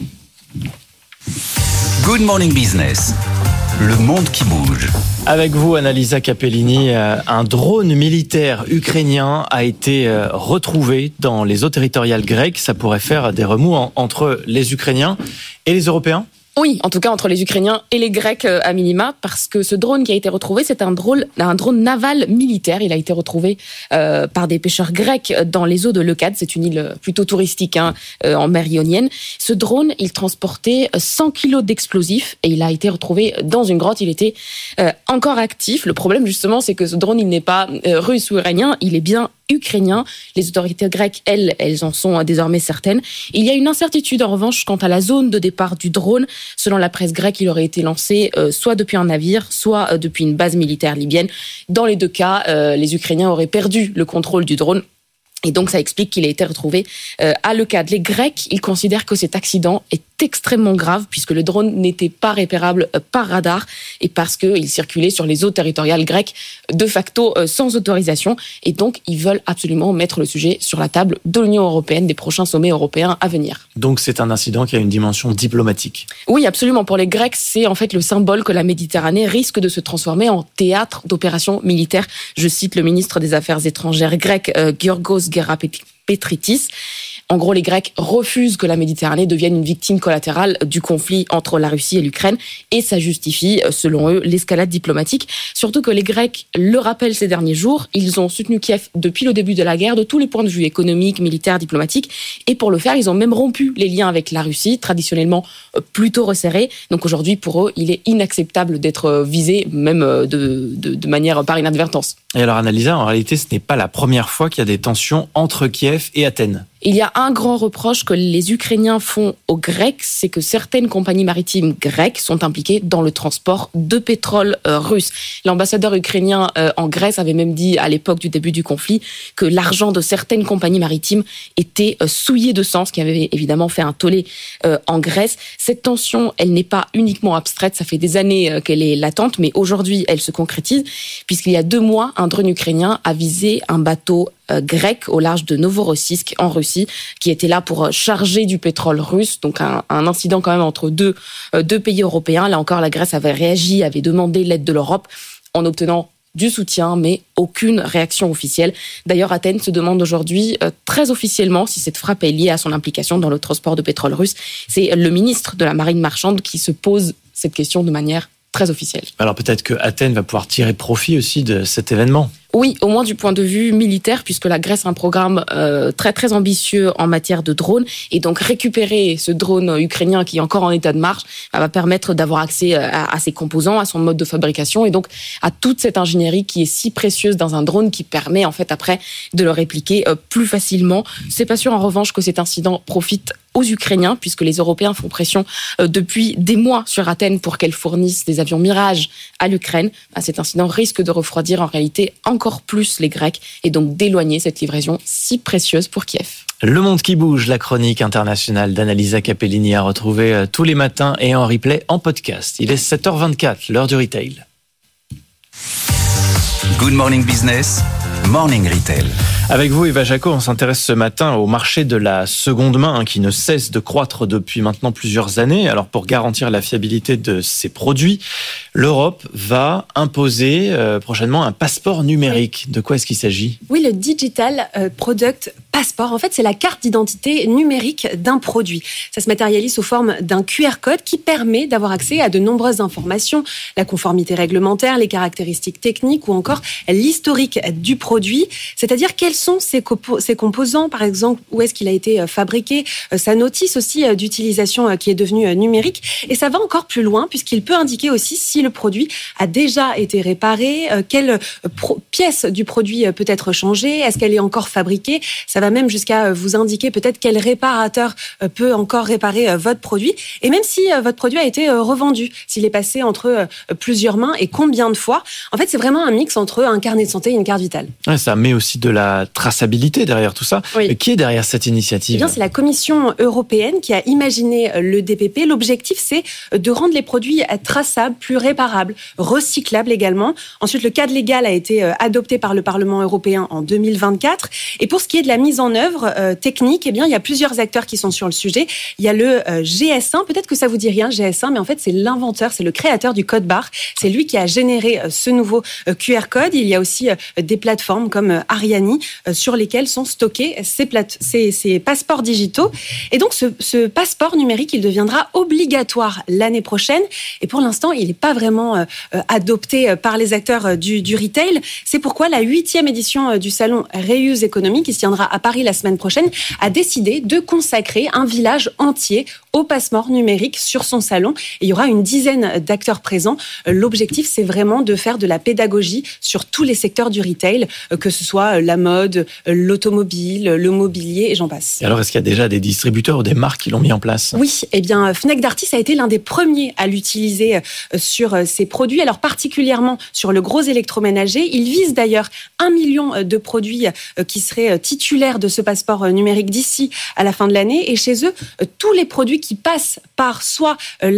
Good Morning Business. Le monde qui bouge. Avec vous, Annalisa Capellini, un drone militaire ukrainien a été retrouvé dans les eaux territoriales grecques. Ça pourrait faire des remous entre les Ukrainiens et les Européens ? Oui, en tout cas entre les Ukrainiens et les Grecs à minima, parce que ce drone qui a été retrouvé, c'est un drone naval militaire. Il a été retrouvé par des pêcheurs grecs dans les eaux de Leucade. C'est une île plutôt touristique en mer Ionienne. Ce drone, il transportait 100 kilos d'explosifs et il a été retrouvé dans une grotte. Il était encore actif. Le problème justement, c'est que ce drone, il n'est pas russe ou iranien, il est bien ukrainien. Les autorités grecques, elles en sont désormais certaines. Il y a une incertitude en revanche quant à la zone de départ du drone. Selon la presse grecque, il aurait été lancé soit depuis un navire, soit depuis une base militaire libyenne. Dans les deux cas, les Ukrainiens auraient perdu le contrôle du drone. Et donc, ça explique qu'il a été retrouvé à Leucade. Les Grecs, ils considèrent que cet accident est extrêmement grave puisque le drone n'était pas repérable par radar et parce qu'il circulait sur les eaux territoriales grecques de facto sans autorisation. Et donc, ils veulent absolument mettre le sujet sur la table de l'Union européenne, des prochains sommets européens à venir. Donc, c'est un incident qui a une dimension diplomatique. Oui, absolument. Pour les Grecs, c'est en fait le symbole que la Méditerranée risque de se transformer en théâtre d'opérations militaires. Je cite le ministre des Affaires étrangères grec, Giorgos Gerapetritis. En gros, les Grecs refusent que la Méditerranée devienne une victime collatérale du conflit entre la Russie et l'Ukraine et ça justifie, selon eux, l'escalade diplomatique. Surtout que les Grecs le rappellent ces derniers jours, ils ont soutenu Kiev depuis le début de la guerre de tous les points de vue économiques, militaires, diplomatiques et pour le faire, ils ont même rompu les liens avec la Russie, traditionnellement plutôt resserrés. Donc aujourd'hui, pour eux, il est inacceptable d'être visé, même de manière par inadvertance. Et alors, Annalisa, en réalité, ce n'est pas la première fois qu'il y a des tensions entre Kiev et Athènes. Il y a un grand reproche que les Ukrainiens font aux Grecs, c'est que certaines compagnies maritimes grecques sont impliquées dans le transport de pétrole russe. L'ambassadeur ukrainien en Grèce avait même dit à l'époque du début du conflit que l'argent de certaines compagnies maritimes était souillé de sang, ce qui avait évidemment fait un tollé en Grèce. Cette tension, elle n'est pas uniquement abstraite, ça fait des années qu'elle est latente, mais aujourd'hui, elle se concrétise, puisqu'il y a 2 mois, un drone ukrainien a visé un bateau grec au large de Novorossiysk en Russie, qui était là pour charger du pétrole russe. Donc un incident quand même entre deux pays européens. Là encore, la Grèce avait réagi, avait demandé l'aide de l'Europe en obtenant du soutien, mais aucune réaction officielle. D'ailleurs, Athènes se demande aujourd'hui très officiellement si cette frappe est liée à son implication dans le transport de pétrole russe. C'est le ministre de la Marine marchande qui se pose cette question de manière très officielle. Alors peut-être que Athènes va pouvoir tirer profit aussi de cet événement. Oui, au moins du point de vue militaire, puisque la Grèce a un programme très très ambitieux en matière de drones, et donc récupérer ce drone ukrainien qui est encore en état de marche va permettre d'avoir accès à ses composants, à son mode de fabrication, et donc à toute cette ingénierie qui est si précieuse dans un drone, qui permet en fait après de le répliquer plus facilement. C'est pas sûr en revanche que cet incident profite aux Ukrainiens, puisque les Européens font pression depuis des mois sur Athènes pour qu'elle fournisse des avions Mirage à l'Ukraine. Cet incident risque de refroidir en réalité encore plus les Grecs et donc d'éloigner cette livraison si précieuse pour Kiev. Le monde qui bouge, la chronique internationale d'Annalisa Capellini à retrouver tous les matins et en replay en podcast. Il est 7h24, l'heure du retail. Good Morning Business, Morning Retail. Avec vous, Eva Jaco, on s'intéresse ce matin au marché de la seconde main qui ne cesse de croître depuis maintenant plusieurs années. Alors pour garantir la fiabilité de ces produits, l'Europe va imposer prochainement un passeport numérique. De quoi est-ce qu'il s'agit ? Oui, le Digital Product Passport. En fait, c'est la carte d'identité numérique d'un produit. Ça se matérialise sous forme d'un QR code qui permet d'avoir accès à de nombreuses informations, la conformité réglementaire, les caractéristiques techniques ou encore l'historique du produit, c'est-à-dire quels sont ses composants, par exemple, où est-ce qu'il a été fabriqué, sa notice aussi d'utilisation qui est devenue numérique. Et ça va encore plus loin puisqu'il peut indiquer aussi si le produit a déjà été réparé, quelle pièce du produit peut être changée, est-ce qu'elle est encore fabriquée. Ça va même jusqu'à vous indiquer peut-être quel réparateur peut encore réparer votre produit. Et même si votre produit a été revendu, s'il est passé entre plusieurs mains et combien de fois. En fait, c'est vraiment un mix entre un carnet de santé et une carte vitale. Ouais, ça met aussi de la traçabilité derrière tout ça. Oui. Qui est derrière cette initiative ? Eh bien, c'est la Commission européenne qui a imaginé le DPP. L'objectif, c'est de rendre les produits traçables, plus réparables, recyclables également. Ensuite, le cadre légal a été adopté par le Parlement européen en 2024. Et pour ce qui est de la mise en œuvre technique, eh bien, il y a plusieurs acteurs qui sont sur le sujet. Il y a le GS1. Peut-être que ça vous dit rien, GS1, mais en fait, c'est l'inventeur, c'est le créateur du code barre. C'est lui qui a généré ce nouveau QR code. Il y a aussi des plateformes comme Ariani sur lesquelles sont stockés ces passeports digitaux. Et donc, ce passeport numérique, il deviendra obligatoire l'année prochaine. Et pour l'instant, il n'est pas vraiment adopté par les acteurs du retail. C'est pourquoi la 8e édition du salon Reuse Economy, qui se tiendra à Paris la semaine prochaine, a décidé de consacrer un village entier au passeport numérique sur son salon. Et il y aura une dizaine d'acteurs présents. L'objectif, c'est vraiment de faire de la pédagogie sur tous les secteurs du retail, que ce soit la mode, l'automobile, le mobilier et j'en passe. Et alors, est-ce qu'il y a déjà des distributeurs ou des marques qui l'ont mis en place ? Oui, eh bien, Fnac Darty a été l'un des premiers à l'utiliser sur ses produits, alors particulièrement sur le gros électroménager. Il vise d'ailleurs 1 million de produits qui seraient titulaires de ce passeport numérique d'ici à la fin de l'année. Et chez eux, tous les produits qui passent par soit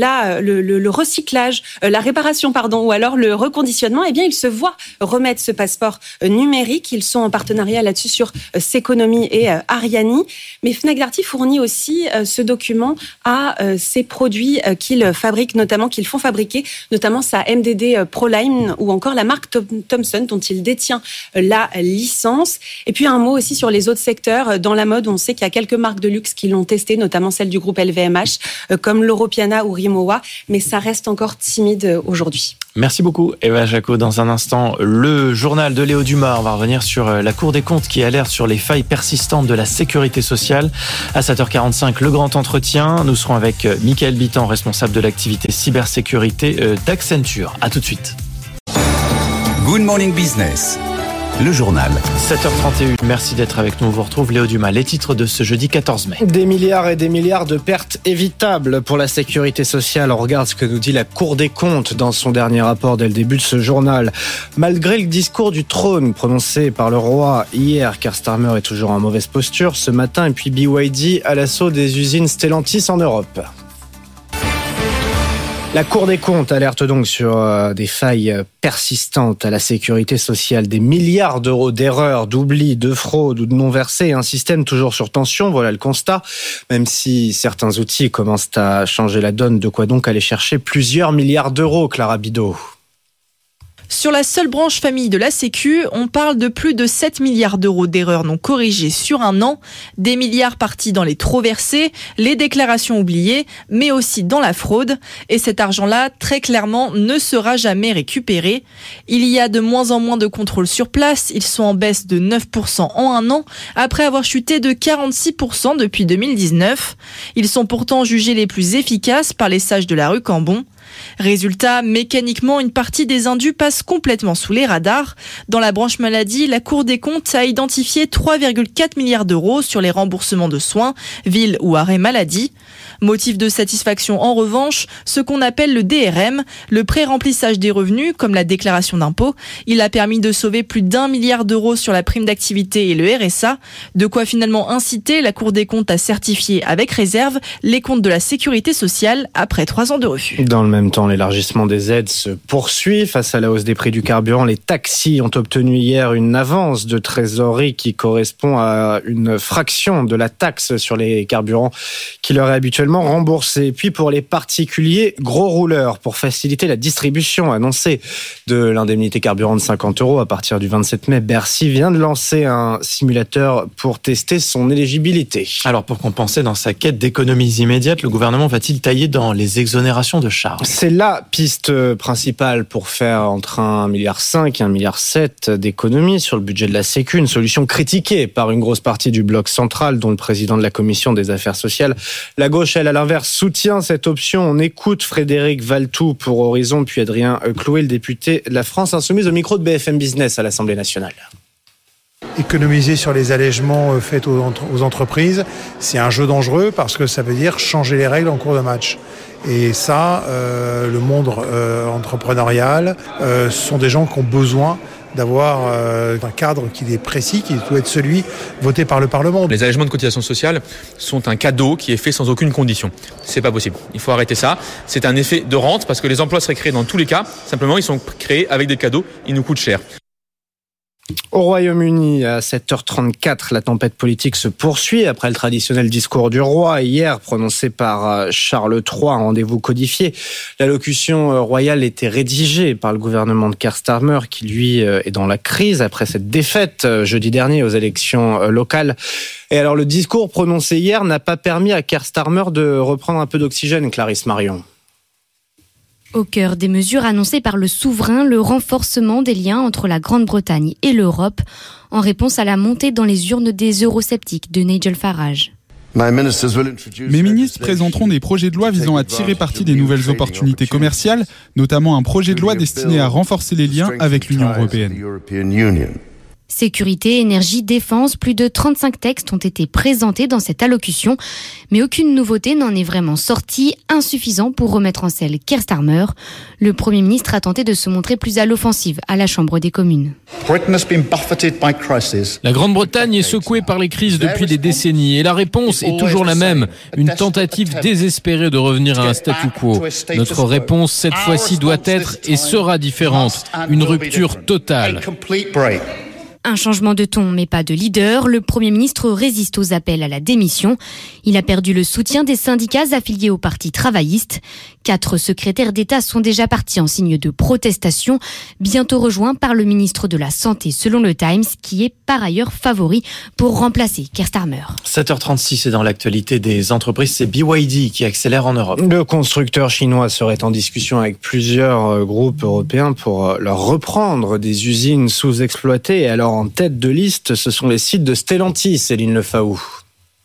le recyclage, la réparation, ou alors le reconditionnement, eh bien, ils se voient remettre ce passeport numérique. Ils sont en partenariat là-dessus sur Seconomy et Ariani. Mais Fnac Darty fournit aussi ce document à ces produits qu'ils fabriquent, qu'ils font fabriquer, notamment sa MDD ProLine ou encore la marque Thomson dont il détient la licence. Et puis un mot aussi sur les autres secteurs. Dans la mode, on sait qu'il y a quelques marques de luxe qui l'ont testé, notamment celles du groupe LVMH, comme l'Europiana ou Rimowa, mais ça reste encore timide aujourd'hui. Merci beaucoup Eva Jaco. Dans un instant, le journal de Léo Dumas. On va revenir sur la Cour des comptes qui alerte sur les failles persistantes de la sécurité sociale. À 7h45, le grand entretien. Nous serons avec Michael Bitan, responsable de l'activité cybersécurité d'Accenture. À tout de suite. Good Morning Business. le journal. 7h31, merci d'être avec nous. On vous retrouve Léo Dumas. Les titres de ce jeudi 14 mai. Des milliards et des milliards de pertes évitables pour la sécurité sociale. On regarde ce que nous dit la Cour des comptes dans son dernier rapport dès le début de ce journal. Malgré le discours du trône prononcé par le roi hier, Keir Starmer est toujours en mauvaise posture ce matin. Et puis BYD à l'assaut des usines Stellantis en Europe. La Cour des comptes alerte donc sur des failles persistantes à la sécurité sociale, des milliards d'euros d'erreurs, d'oublis, de fraudes ou de non-versés, un système toujours sur tension, voilà le constat, même si certains outils commencent à changer la donne, de quoi donc aller chercher plusieurs milliards d'euros, Clara Bidot. Sur la seule branche famille de la Sécu, on parle de plus de 7 milliards d'euros d'erreurs non corrigées sur un an, des milliards partis dans les trop versés, les déclarations oubliées, mais aussi dans la fraude. Et cet argent-là, très clairement, ne sera jamais récupéré. Il y a de moins en moins de contrôles sur place. Ils sont en baisse de 9% en un an, après avoir chuté de 46% depuis 2019. Ils sont pourtant jugés les plus efficaces par les sages de la rue Cambon. Résultat, mécaniquement, une partie des indus passe complètement sous les radars. Dans la branche maladie, la Cour des comptes a identifié 3,4 milliards d'euros sur les remboursements de soins, ville ou arrêt maladie. Motif de satisfaction en revanche, ce qu'on appelle le DRM, le pré-remplissage des revenus, comme la déclaration d'impôt. Il a permis de sauver plus d'1 milliard d'euros sur la prime d'activité et le RSA, de quoi finalement inciter la Cour des comptes à certifier avec réserve les comptes de la sécurité sociale après 3 ans de refus. Dans le même temps, l'élargissement des aides se poursuit. Face à la hausse des prix du carburant, les taxis ont obtenu hier une avance de trésorerie qui correspond à une fraction de la taxe sur les carburants qui leur est habituellement remboursée. Puis pour les particuliers, gros rouleurs pour faciliter la distribution annoncée de l'indemnité carburant de 50 € à partir du 27 mai. Bercy vient de lancer un simulateur pour tester son éligibilité. Alors pour compenser dans sa quête d'économies immédiates, le gouvernement va-t-il tailler dans les exonérations de charges ? C'est la piste principale pour faire entre 1,5 milliard et 1,7 milliard d'économies sur le budget de la Sécu. Une solution critiquée par une grosse partie du bloc central, dont le président de la Commission des Affaires sociales. La gauche, elle, à l'inverse, soutient cette option. On écoute Frédéric Valtou pour Horizon, puis Adrien Clouet, le député de la France Insoumise, au micro de BFM Business à l'Assemblée nationale. Économiser sur les allègements faits aux entreprises, c'est un jeu dangereux parce que ça veut dire changer les règles en cours de match. Et ça, le monde entrepreneurial, ce sont des gens qui ont besoin d'avoir un cadre qui est précis, qui doit être celui voté par le Parlement. Les allégements de cotisations sociales sont un cadeau qui est fait sans aucune condition. C'est pas possible. Il faut arrêter ça. C'est un effet de rente parce que les emplois seraient créés dans tous les cas. Simplement, ils sont créés avec des cadeaux. Ils nous coûtent cher. Au Royaume-Uni, à 7h34, la tempête politique se poursuit après le traditionnel discours du roi hier prononcé par Charles III, un rendez-vous codifié. L'allocution royale était rédigée par le gouvernement de Keir Starmer qui, lui, est dans la crise après cette défaite jeudi dernier aux élections locales. Et alors, le discours prononcé hier n'a pas permis à Keir Starmer de reprendre un peu d'oxygène, Clarisse Marion. Au cœur des mesures annoncées par le souverain, le renforcement des liens entre la Grande-Bretagne et l'Europe, en réponse à la montée dans les urnes des eurosceptiques de Nigel Farage. Mes ministres présenteront des projets de loi visant à tirer parti des nouvelles opportunités commerciales, notamment un projet de loi destiné à renforcer les liens avec l'Union européenne. Sécurité, énergie, défense, plus de 35 textes ont été présentés dans cette allocution, mais aucune nouveauté n'en est vraiment sortie, insuffisant pour remettre en selle Keir Starmer. Le Premier ministre a tenté de se montrer plus à l'offensive à la Chambre des communes. La Grande-Bretagne est secouée par les crises depuis des décennies et la réponse est toujours la même, une tentative désespérée de revenir à un statu quo. Notre réponse cette fois-ci doit être et sera différente, une rupture totale. Un changement de ton, mais pas de leader. Le Premier ministre résiste aux appels à la démission. Il a perdu le soutien des syndicats affiliés au Parti travailliste. 4 secrétaires d'État sont déjà partis en signe de protestation, bientôt rejoints par le ministre de la Santé, selon le Times, qui est par ailleurs favori pour remplacer Keir Starmer. 7h36, et dans l'actualité des entreprises, c'est BYD qui accélère en Europe. Le constructeur chinois serait en discussion avec plusieurs groupes européens pour leur reprendre des usines sous-exploitées. Et alors, en tête de liste, ce sont les sites de Stellantis, Céline Lefaou.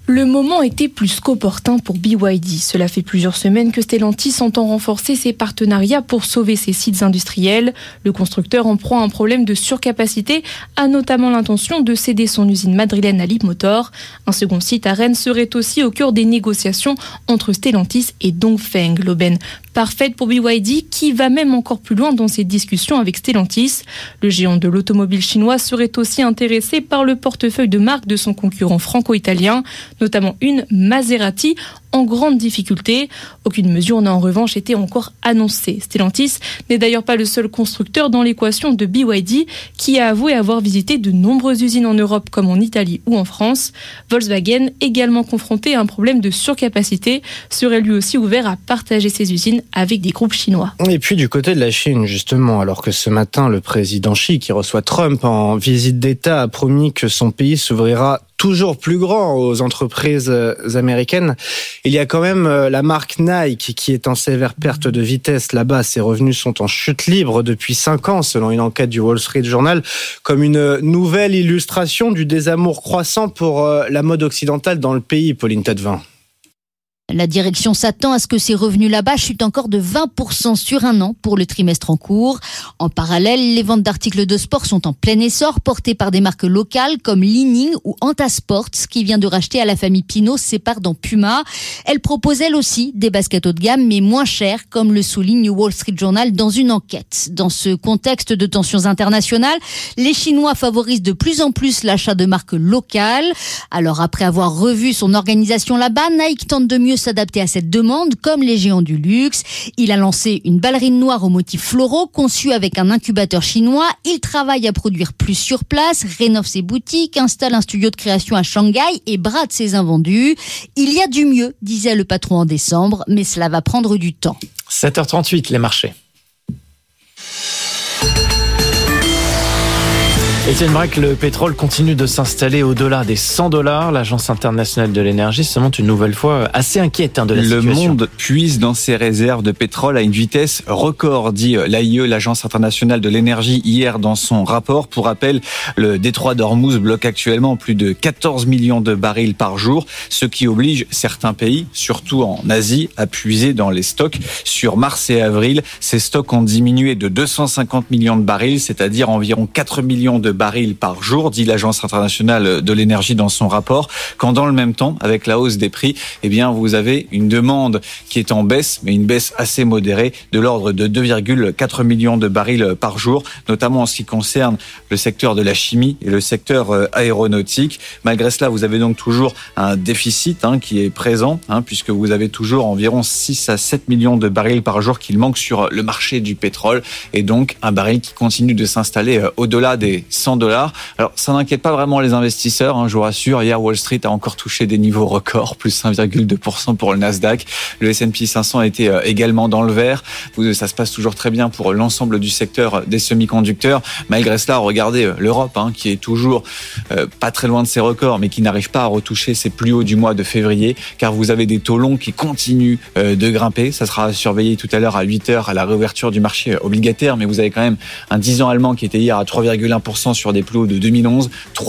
Le moment était plus qu'opportun pour BYD. Cela fait plusieurs semaines que Stellantis entend renforcer ses partenariats pour sauver ses sites industriels. Le constructeur, en proie à un problème de surcapacité, a notamment l'intention de céder son usine madrilène à Leapmotor. Un second site à Rennes serait aussi au cœur des négociations entre Stellantis et Dongfeng. L'aubaine parfaite pour BYD qui va même encore plus loin dans ses discussions avec Stellantis. Le géant de l'automobile chinois serait aussi intéressé par le portefeuille de marque de son concurrent franco-italien, notamment une Maserati en grande difficulté. Aucune mesure n'a en revanche été encore annoncée. Stellantis n'est d'ailleurs pas le seul constructeur dans l'équation de BYD qui a avoué avoir visité de nombreuses usines en Europe comme en Italie ou en France. Volkswagen, également confronté à un problème de surcapacité, serait lui aussi ouvert à partager ses usines avec des groupes chinois. Et puis du côté de la Chine, justement, alors que ce matin, le président Xi, qui reçoit Trump en visite d'État, a promis que son pays s'ouvrira toujours plus grand aux entreprises américaines. Il y a quand même la marque Nike qui est en sévère perte de vitesse là-bas. Ses revenus sont en chute libre depuis 5 ans, selon une enquête du Wall Street Journal, comme une nouvelle illustration du désamour croissant pour la mode occidentale dans le pays, Pauline Tadevin. La direction s'attend à ce que ces revenus là-bas chutent encore de 20% sur un an pour le trimestre en cours. En parallèle, les ventes d'articles de sport sont en plein essor, portées par des marques locales comme Li-Ning ou Antasports, qui vient de racheter à la famille Pinot ses parts dans Puma. Elle propose elle aussi des baskets haut de gamme, mais moins chères, comme le souligne Wall Street Journal dans une enquête. Dans ce contexte de tensions internationales, les Chinois favorisent de plus en plus l'achat de marques locales. Alors après avoir revu son organisation là-bas, Nike tente de mieux s'adapter à cette demande, comme les géants du luxe. Il a lancé une ballerine noire aux motifs floraux, conçue avec un incubateur chinois. Il travaille à produire plus sur place, rénove ses boutiques, installe un studio de création à Shanghai et brade ses invendus. Il y a du mieux, disait le patron en décembre, mais cela va prendre du temps. 7h38, les marchés. Étienne Braque, le pétrole continue de s'installer au-delà des $100. L'Agence internationale de l'énergie se montre une nouvelle fois assez inquiète de la situation. Le monde puise dans ses réserves de pétrole à une vitesse record, dit l'AIE, l'Agence internationale de l'énergie, hier dans son rapport. Pour rappel, le détroit d'Ormuz bloque actuellement plus de 14 millions de barils par jour, ce qui oblige certains pays, surtout en Asie, à puiser dans les stocks. Sur mars et avril, ces stocks ont diminué de 250 millions de barils, c'est-à-dire environ 4 millions de barils par jour, dit l'Agence internationale de l'énergie dans son rapport, quand dans le même temps, avec la hausse des prix, eh bien, vous avez une demande qui est en baisse, mais une baisse assez modérée, de l'ordre de 2,4 millions de barils par jour, notamment en ce qui concerne le secteur de la chimie et le secteur aéronautique. Malgré cela, vous avez donc toujours un déficit qui est présent, puisque vous avez toujours environ 6 à 7 millions de barils par jour qu'il manque sur le marché du pétrole, et donc un baril qui continue de s'installer au-delà des $100. Alors, ça n'inquiète pas vraiment les investisseurs, je vous rassure. Hier, Wall Street a encore touché des niveaux records, plus 1,2% pour le Nasdaq. Le S&P 500 a été également dans le vert. Ça se passe toujours très bien pour l'ensemble du secteur des semi-conducteurs. Malgré cela, regardez l'Europe, qui est toujours pas très loin de ses records, mais qui n'arrive pas à retoucher ses plus hauts du mois de février, car vous avez des taux longs qui continuent de grimper. Ça sera surveillé tout à l'heure à 8h à la réouverture du marché obligataire, mais vous avez quand même un 10 ans allemand qui était hier à 3,1% sur des plus hauts de 2011,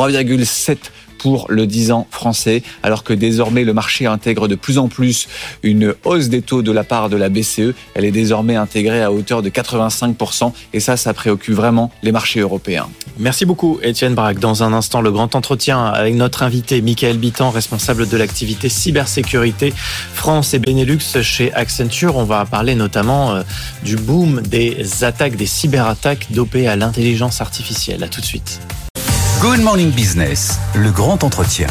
3,7% pour le 10 ans français, alors que désormais le marché intègre de plus en plus une hausse des taux de la part de la BCE. Elle est désormais intégrée à hauteur de 85%, et ça préoccupe vraiment les marchés européens. Merci beaucoup Étienne Braque. Dans un instant, le grand entretien avec notre invité Michael Bitan, responsable de l'activité cybersécurité France et Benelux chez Accenture. On va parler notamment du boom des attaques, des cyberattaques dopées à l'intelligence artificielle. À tout de suite. Good Morning Business, le grand entretien.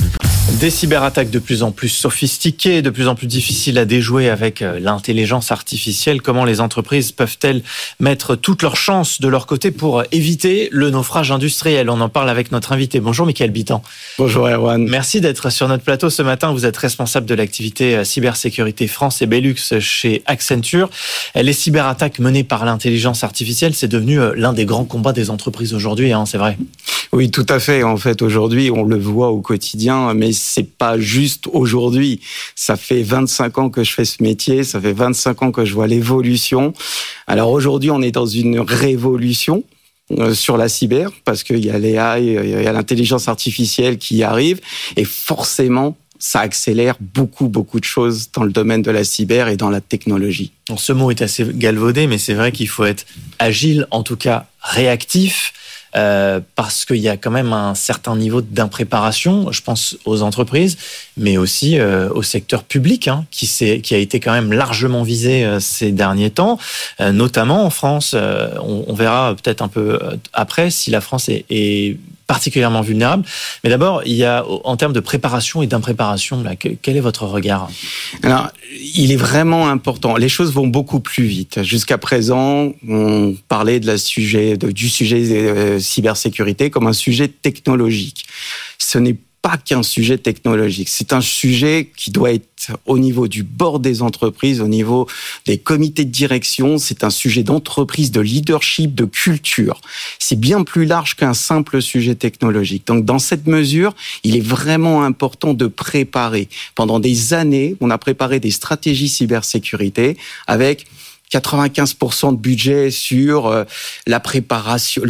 Des cyberattaques de plus en plus sophistiquées, de plus en plus difficiles à déjouer avec l'intelligence artificielle. Comment les entreprises peuvent-elles mettre toutes leurs chances de leur côté pour éviter le naufrage industriel? On en parle avec notre invité. Bonjour Michael Bitan. Bonjour Erwan. Merci d'être sur notre plateau ce matin. Vous êtes responsable de l'activité cybersécurité France et Belux chez Accenture. Les cyberattaques menées par l'intelligence artificielle, c'est devenu l'un des grands combats des entreprises aujourd'hui, c'est vrai. Oui, tout à fait. En fait, aujourd'hui, on le voit au quotidien, mais c'est pas juste aujourd'hui. Ça fait 25 ans que je fais ce métier, ça fait 25 ans que je vois l'évolution. Alors aujourd'hui, on est dans une révolution sur la cyber, parce qu'il y a l'AI, il y a l'intelligence artificielle qui arrive, et forcément, ça accélère beaucoup de choses dans le domaine de la cyber et dans la technologie. Ce mot est assez galvaudé, mais c'est vrai qu'il faut être agile, en tout cas réactif, parce qu'il y a quand même un certain niveau d'impréparation, je pense aux entreprises, mais aussi au secteur public, qui a été quand même largement visé ces derniers temps, notamment en France. On verra peut-être un peu après si la France est particulièrement vulnérable. Mais d'abord, il y a, en termes de préparation et d'impréparation, là, quel est votre regard ? Alors, il est vraiment important. Les choses vont beaucoup plus vite. Jusqu'à présent, on parlait du sujet cybersécurité comme un sujet technologique. Ce n'est pas qu'un sujet technologique. C'est un sujet qui doit être au niveau du board des entreprises, au niveau des comités de direction. C'est un sujet d'entreprise, de leadership, de culture. C'est bien plus large qu'un simple sujet technologique. Donc, dans cette mesure, il est vraiment important de préparer. Pendant des années, on a préparé des stratégies cybersécurité avec 95% de budget sur la préparation,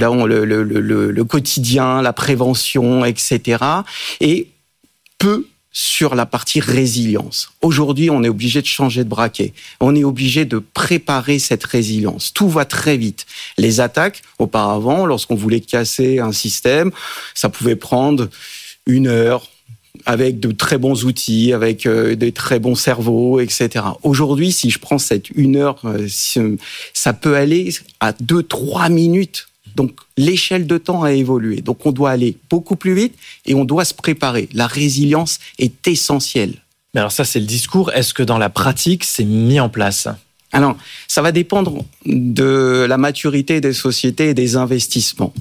le quotidien, la prévention, etc. Et peu sur la partie résilience. Aujourd'hui, on est obligé de changer de braquet. On est obligé de préparer cette résilience. Tout va très vite. Les attaques, auparavant, lorsqu'on voulait casser un système, ça pouvait prendre 1 heure, avec de très bons outils, avec des très bons cerveaux, etc. Aujourd'hui, si je prends cette 1 heure, ça peut aller à 2-3 minutes. Donc, l'échelle de temps a évolué. Donc, on doit aller beaucoup plus vite et on doit se préparer. La résilience est essentielle. Mais alors ça, c'est le discours. Est-ce que dans la pratique, c'est mis en place ? Alors, ça va dépendre de la maturité des sociétés et des investissements.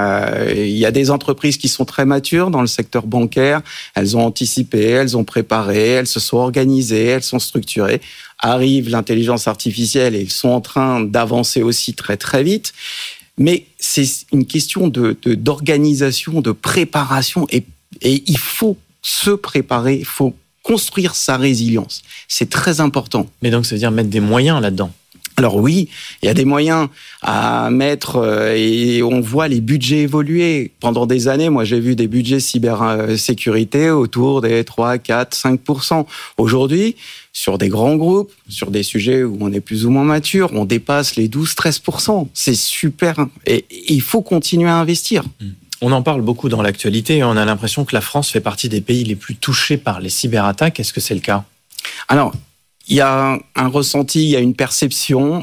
Il y a des entreprises qui sont très matures dans le secteur bancaire. Elles ont anticipé, elles ont préparé, elles se sont organisées, elles sont structurées. Arrive l'intelligence artificielle et ils sont en train d'avancer aussi très très vite. Mais c'est une question d'organisation, de préparation et il faut se préparer, il faut construire sa résilience. C'est très important. Mais donc, ça veut dire mettre des moyens là-dedans. Alors oui, il y a des moyens à mettre et on voit les budgets évoluer. Pendant des années, moi j'ai vu des budgets cybersécurité autour des 3, 4, 5%. Aujourd'hui, sur des grands groupes, sur des sujets où on est plus ou moins mature, on dépasse les 12, 13%. C'est super et il faut continuer à investir. On en parle beaucoup dans l'actualité et on a l'impression que la France fait partie des pays les plus touchés par les cyberattaques. Est-ce que c'est le cas ? Alors, il y a un ressenti, il y a une perception,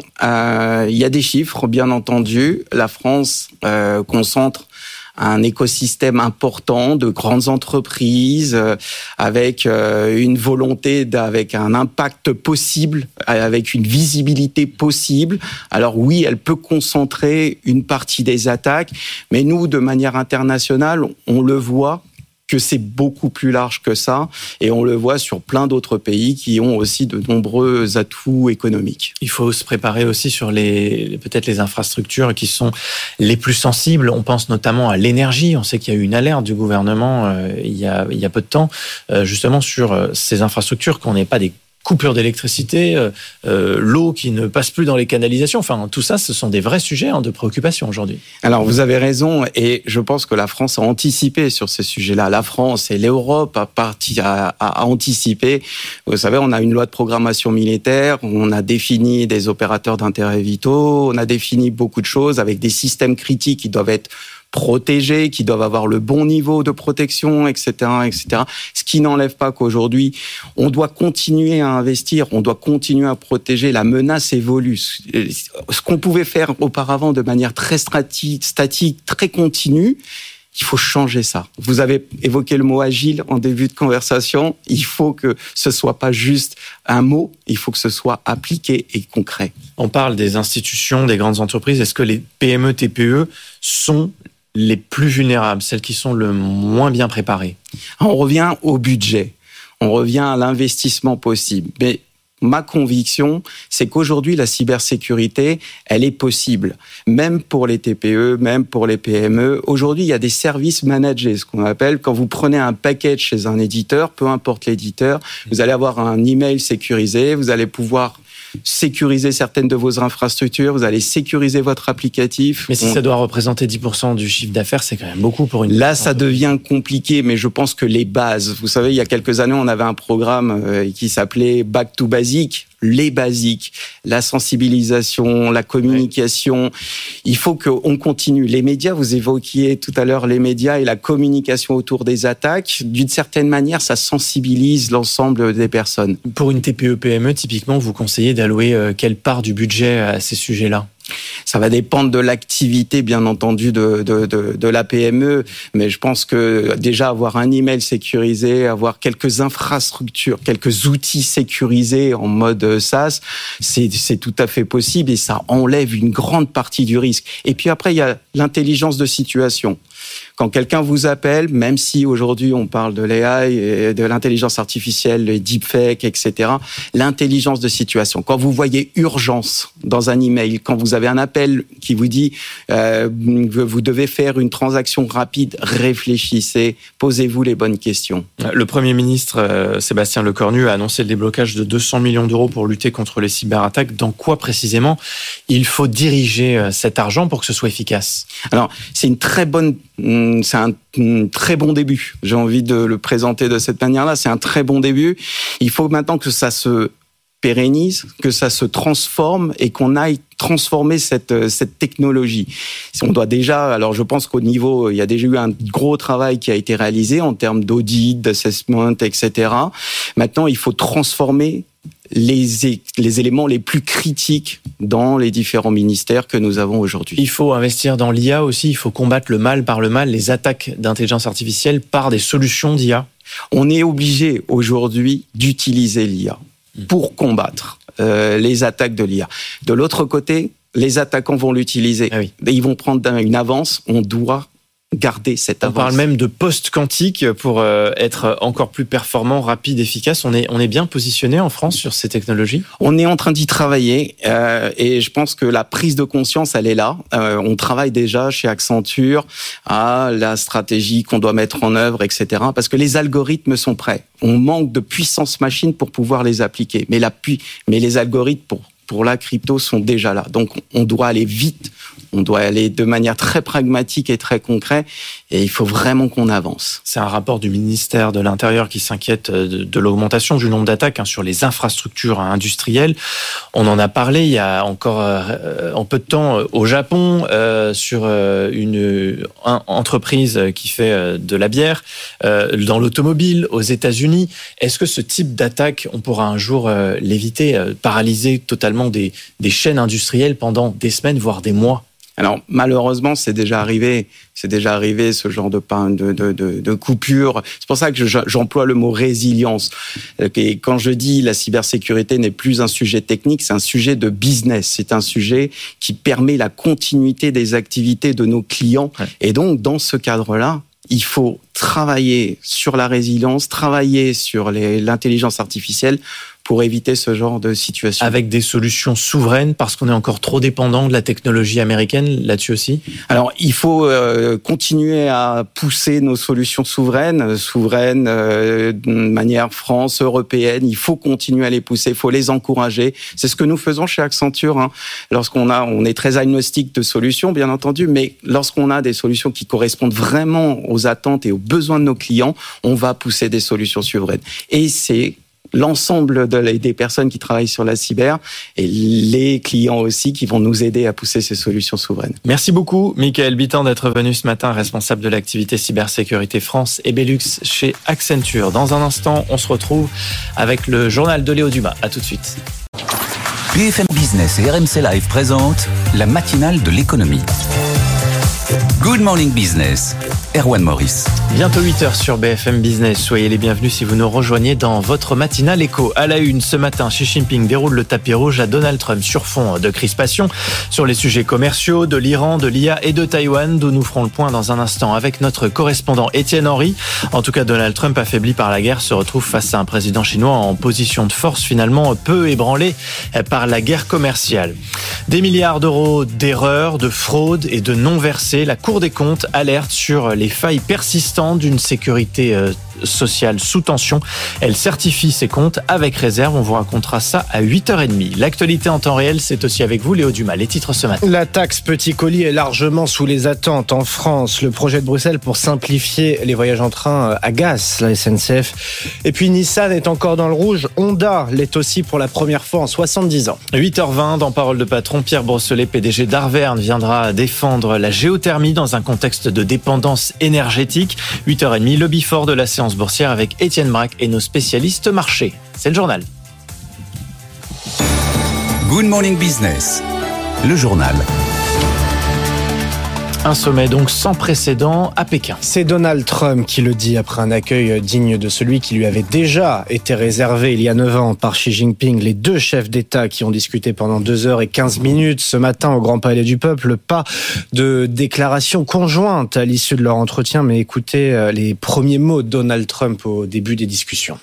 il y a des chiffres, bien entendu. La France concentre un écosystème important de grandes entreprises avec une volonté, avec un impact possible, avec une visibilité possible. Alors oui, elle peut concentrer une partie des attaques, mais nous, de manière internationale, on le voit que c'est beaucoup plus large que ça et on le voit sur plein d'autres pays qui ont aussi de nombreux atouts économiques. Il faut se préparer aussi sur peut-être les infrastructures qui sont les plus sensibles. On pense notamment à l'énergie. On sait qu'il y a eu une alerte du gouvernement il y a peu de temps justement sur ces infrastructures, qu'on n'ait pas des coupure d'électricité, l'eau qui ne passe plus dans les canalisations. Enfin, tout ça, ce sont des vrais sujets de préoccupation aujourd'hui. Alors, vous avez raison, et je pense que la France a anticipé sur ces sujets-là. La France et l'Europe a anticipé. Vous savez, on a une loi de programmation militaire, on a défini des opérateurs d'intérêt vitaux, on a défini beaucoup de choses avec des systèmes critiques qui doivent être protégés, qui doivent avoir le bon niveau de protection, etc., etc. Ce qui n'enlève pas qu'aujourd'hui, on doit continuer à investir, on doit continuer à protéger. La menace évolue. Ce qu'on pouvait faire auparavant de manière très statique, très continue, il faut changer ça. Vous avez évoqué le mot agile en début de conversation. Il faut que ce soit pas juste un mot, il faut que ce soit appliqué et concret. On parle des institutions, des grandes entreprises. Est-ce que les PME, TPE sont les plus vulnérables, celles qui sont le moins bien préparées? On revient au budget, on revient à l'investissement possible. Mais ma conviction, c'est qu'aujourd'hui, la cybersécurité, elle est possible. Même pour les TPE, même pour les PME. Aujourd'hui, il y a des services managés, ce qu'on appelle, quand vous prenez un package chez un éditeur, peu importe l'éditeur, vous allez avoir un email sécurisé, vous allez pouvoir sécuriser certaines de vos infrastructures, vous allez sécuriser votre applicatif. Mais si ça doit représenter 10% du chiffre d'affaires, c'est quand même beaucoup pour une... Là, ça devient compliqué, mais je pense que les bases, vous savez, il y a quelques années, on avait un programme qui s'appelait Back to Basic. Les basiques, la sensibilisation, la communication. Il faut qu'on continue. Les médias, vous évoquiez tout à l'heure les médias et la communication autour des attaques. D'une certaine manière, ça sensibilise l'ensemble des personnes. Pour une TPE-PME, typiquement, vous conseillez d'allouer quelle part du budget à ces sujets-là ? Ça va dépendre de l'activité, bien entendu, de la PME. Mais je pense que déjà avoir un email sécurisé, avoir quelques infrastructures, quelques outils sécurisés en mode SaaS, c'est tout à fait possible et ça enlève une grande partie du risque. Et puis après, il y a l'intelligence de situation. Quand quelqu'un vous appelle, même si aujourd'hui on parle de l'AI et de l'intelligence artificielle, les deepfakes, etc., l'intelligence de situation. Quand vous voyez urgence dans un email, quand vous avez un appel qui vous dit vous devez faire une transaction rapide, réfléchissez, posez-vous les bonnes questions. Le Premier ministre Sébastien Lecornu a annoncé le déblocage de 200 millions d'euros pour lutter contre les cyberattaques. Dans quoi précisément il faut diriger cet argent pour que ce soit efficace ? Alors, c'est un très bon début. J'ai envie de le présenter de cette manière-là. C'est un très bon début. Il faut maintenant que ça se pérennise, que ça se transforme et qu'on aille transformer cette technologie. On doit déjà, alors je pense qu'au niveau, il y a déjà eu un gros travail qui a été réalisé en termes d'audit, d'assessment, etc. Maintenant, il faut transformer les éléments les plus critiques dans les différents ministères que nous avons aujourd'hui. Il faut investir dans l'IA aussi, il faut combattre le mal par le mal, les attaques d'intelligence artificielle par des solutions d'IA. On est obligé aujourd'hui d'utiliser l'IA pour combattre les attaques de l'IA. De l'autre côté, les attaquants vont l'utiliser. Ah oui. Ils vont prendre une avance, on doit garder cette avance. On parle même de post-quantique pour être encore plus performant, rapide, efficace. On est bien positionné en France sur ces technologies ? On est en train d'y travailler et je pense que la prise de conscience, elle est là. On travaille déjà chez Accenture à la stratégie qu'on doit mettre en œuvre, etc. Parce que les algorithmes sont prêts. On manque de puissance machine pour pouvoir les appliquer. Mais les algorithmes pour la crypto sont déjà là. Donc, on doit aller vite, on doit aller de manière très pragmatique et très concrète, et il faut vraiment qu'on avance. C'est un rapport du ministère de l'Intérieur qui s'inquiète de l'augmentation du nombre d'attaques sur les infrastructures industrielles. On en a parlé il y a encore en peu de temps au Japon sur une entreprise qui fait de la bière, dans l'automobile, aux États-Unis. Est-ce que ce type d'attaque, on pourra un jour l'éviter, paralyser totalement des chaînes industrielles pendant des semaines, voire des mois? Alors malheureusement, c'est déjà arrivé ce genre de coupure. C'est pour ça que j'emploie le mot résilience. Et quand je dis la cybersécurité n'est plus un sujet technique, c'est un sujet de business. C'est un sujet qui permet la continuité des activités de nos clients. Ouais. Et donc dans ce cadre-là, il faut travailler sur la résilience, travailler sur l'intelligence artificielle pour éviter ce genre de situation. Avec des solutions souveraines, parce qu'on est encore trop dépendant de la technologie américaine là-dessus aussi? Alors, il faut continuer à pousser nos solutions souveraines de manière France, européenne. Il faut continuer à les pousser, il faut les encourager. C'est ce que nous faisons chez Accenture. Hein. On est très agnostique de solutions, bien entendu, mais lorsqu'on a des solutions qui correspondent vraiment aux attentes et aux besoins de nos clients, on va pousser des solutions souveraines. Et c'est l'ensemble des personnes qui travaillent sur la cyber et les clients aussi qui vont nous aider à pousser ces solutions souveraines. Merci beaucoup, Michael Bittan, d'être venu ce matin, responsable de l'activité cybersécurité France et Belux chez Accenture. Dans un instant, on se retrouve avec le journal de Léo Dumas. À tout de suite. BFM Business et RMC Live présentent la matinale de l'économie. Good Morning Business, Erwan Maurice. Bientôt 8h sur BFM Business. Soyez les bienvenus si vous nous rejoignez dans votre matinale éco. À la une, ce matin, Xi Jinping déroule le tapis rouge à Donald Trump sur fond de crispation sur les sujets commerciaux de l'Iran, de l'IA et de Taïwan, d'où nous ferons le point dans un instant avec notre correspondant Étienne Henry. En tout cas, Donald Trump, affaibli par la guerre, se retrouve face à un président chinois en position de force, finalement peu ébranlé par la guerre commerciale. Des milliards d'euros d'erreurs, de fraudes et de non versés. La Cour des comptes alerte sur les failles persistantes d'une sécurité sociale sous tension. Elle certifie ses comptes avec réserve. On vous racontera ça à 8h30. L'actualité en temps réel, c'est aussi avec vous, Léo Dumas. Les titres ce matin. La taxe petit colis est largement sous les attentes en France. Le projet de Bruxelles pour simplifier les voyages en train agace la SNCF. Et puis Nissan est encore dans le rouge. Honda l'est aussi pour la première fois en 70 ans. 8h20, dans Parole de Patron, Pierre Brosselet, PDG d'Arverne, viendra défendre la géothermie dans un contexte de dépendance énergétique. 8h30, le before de la séance boursière avec Étienne Braque et nos spécialistes marché. C'est le journal. Good Morning Business, le journal. Un sommet donc sans précédent à Pékin. C'est Donald Trump qui le dit après un accueil digne de celui qui lui avait déjà été réservé il y a 9 ans par Xi Jinping. Les deux chefs d'État qui ont discuté pendant 2h15 ce matin au Grand Palais du Peuple. Pas de déclaration conjointe à l'issue de leur entretien, mais écoutez les premiers mots de Donald Trump au début des discussions.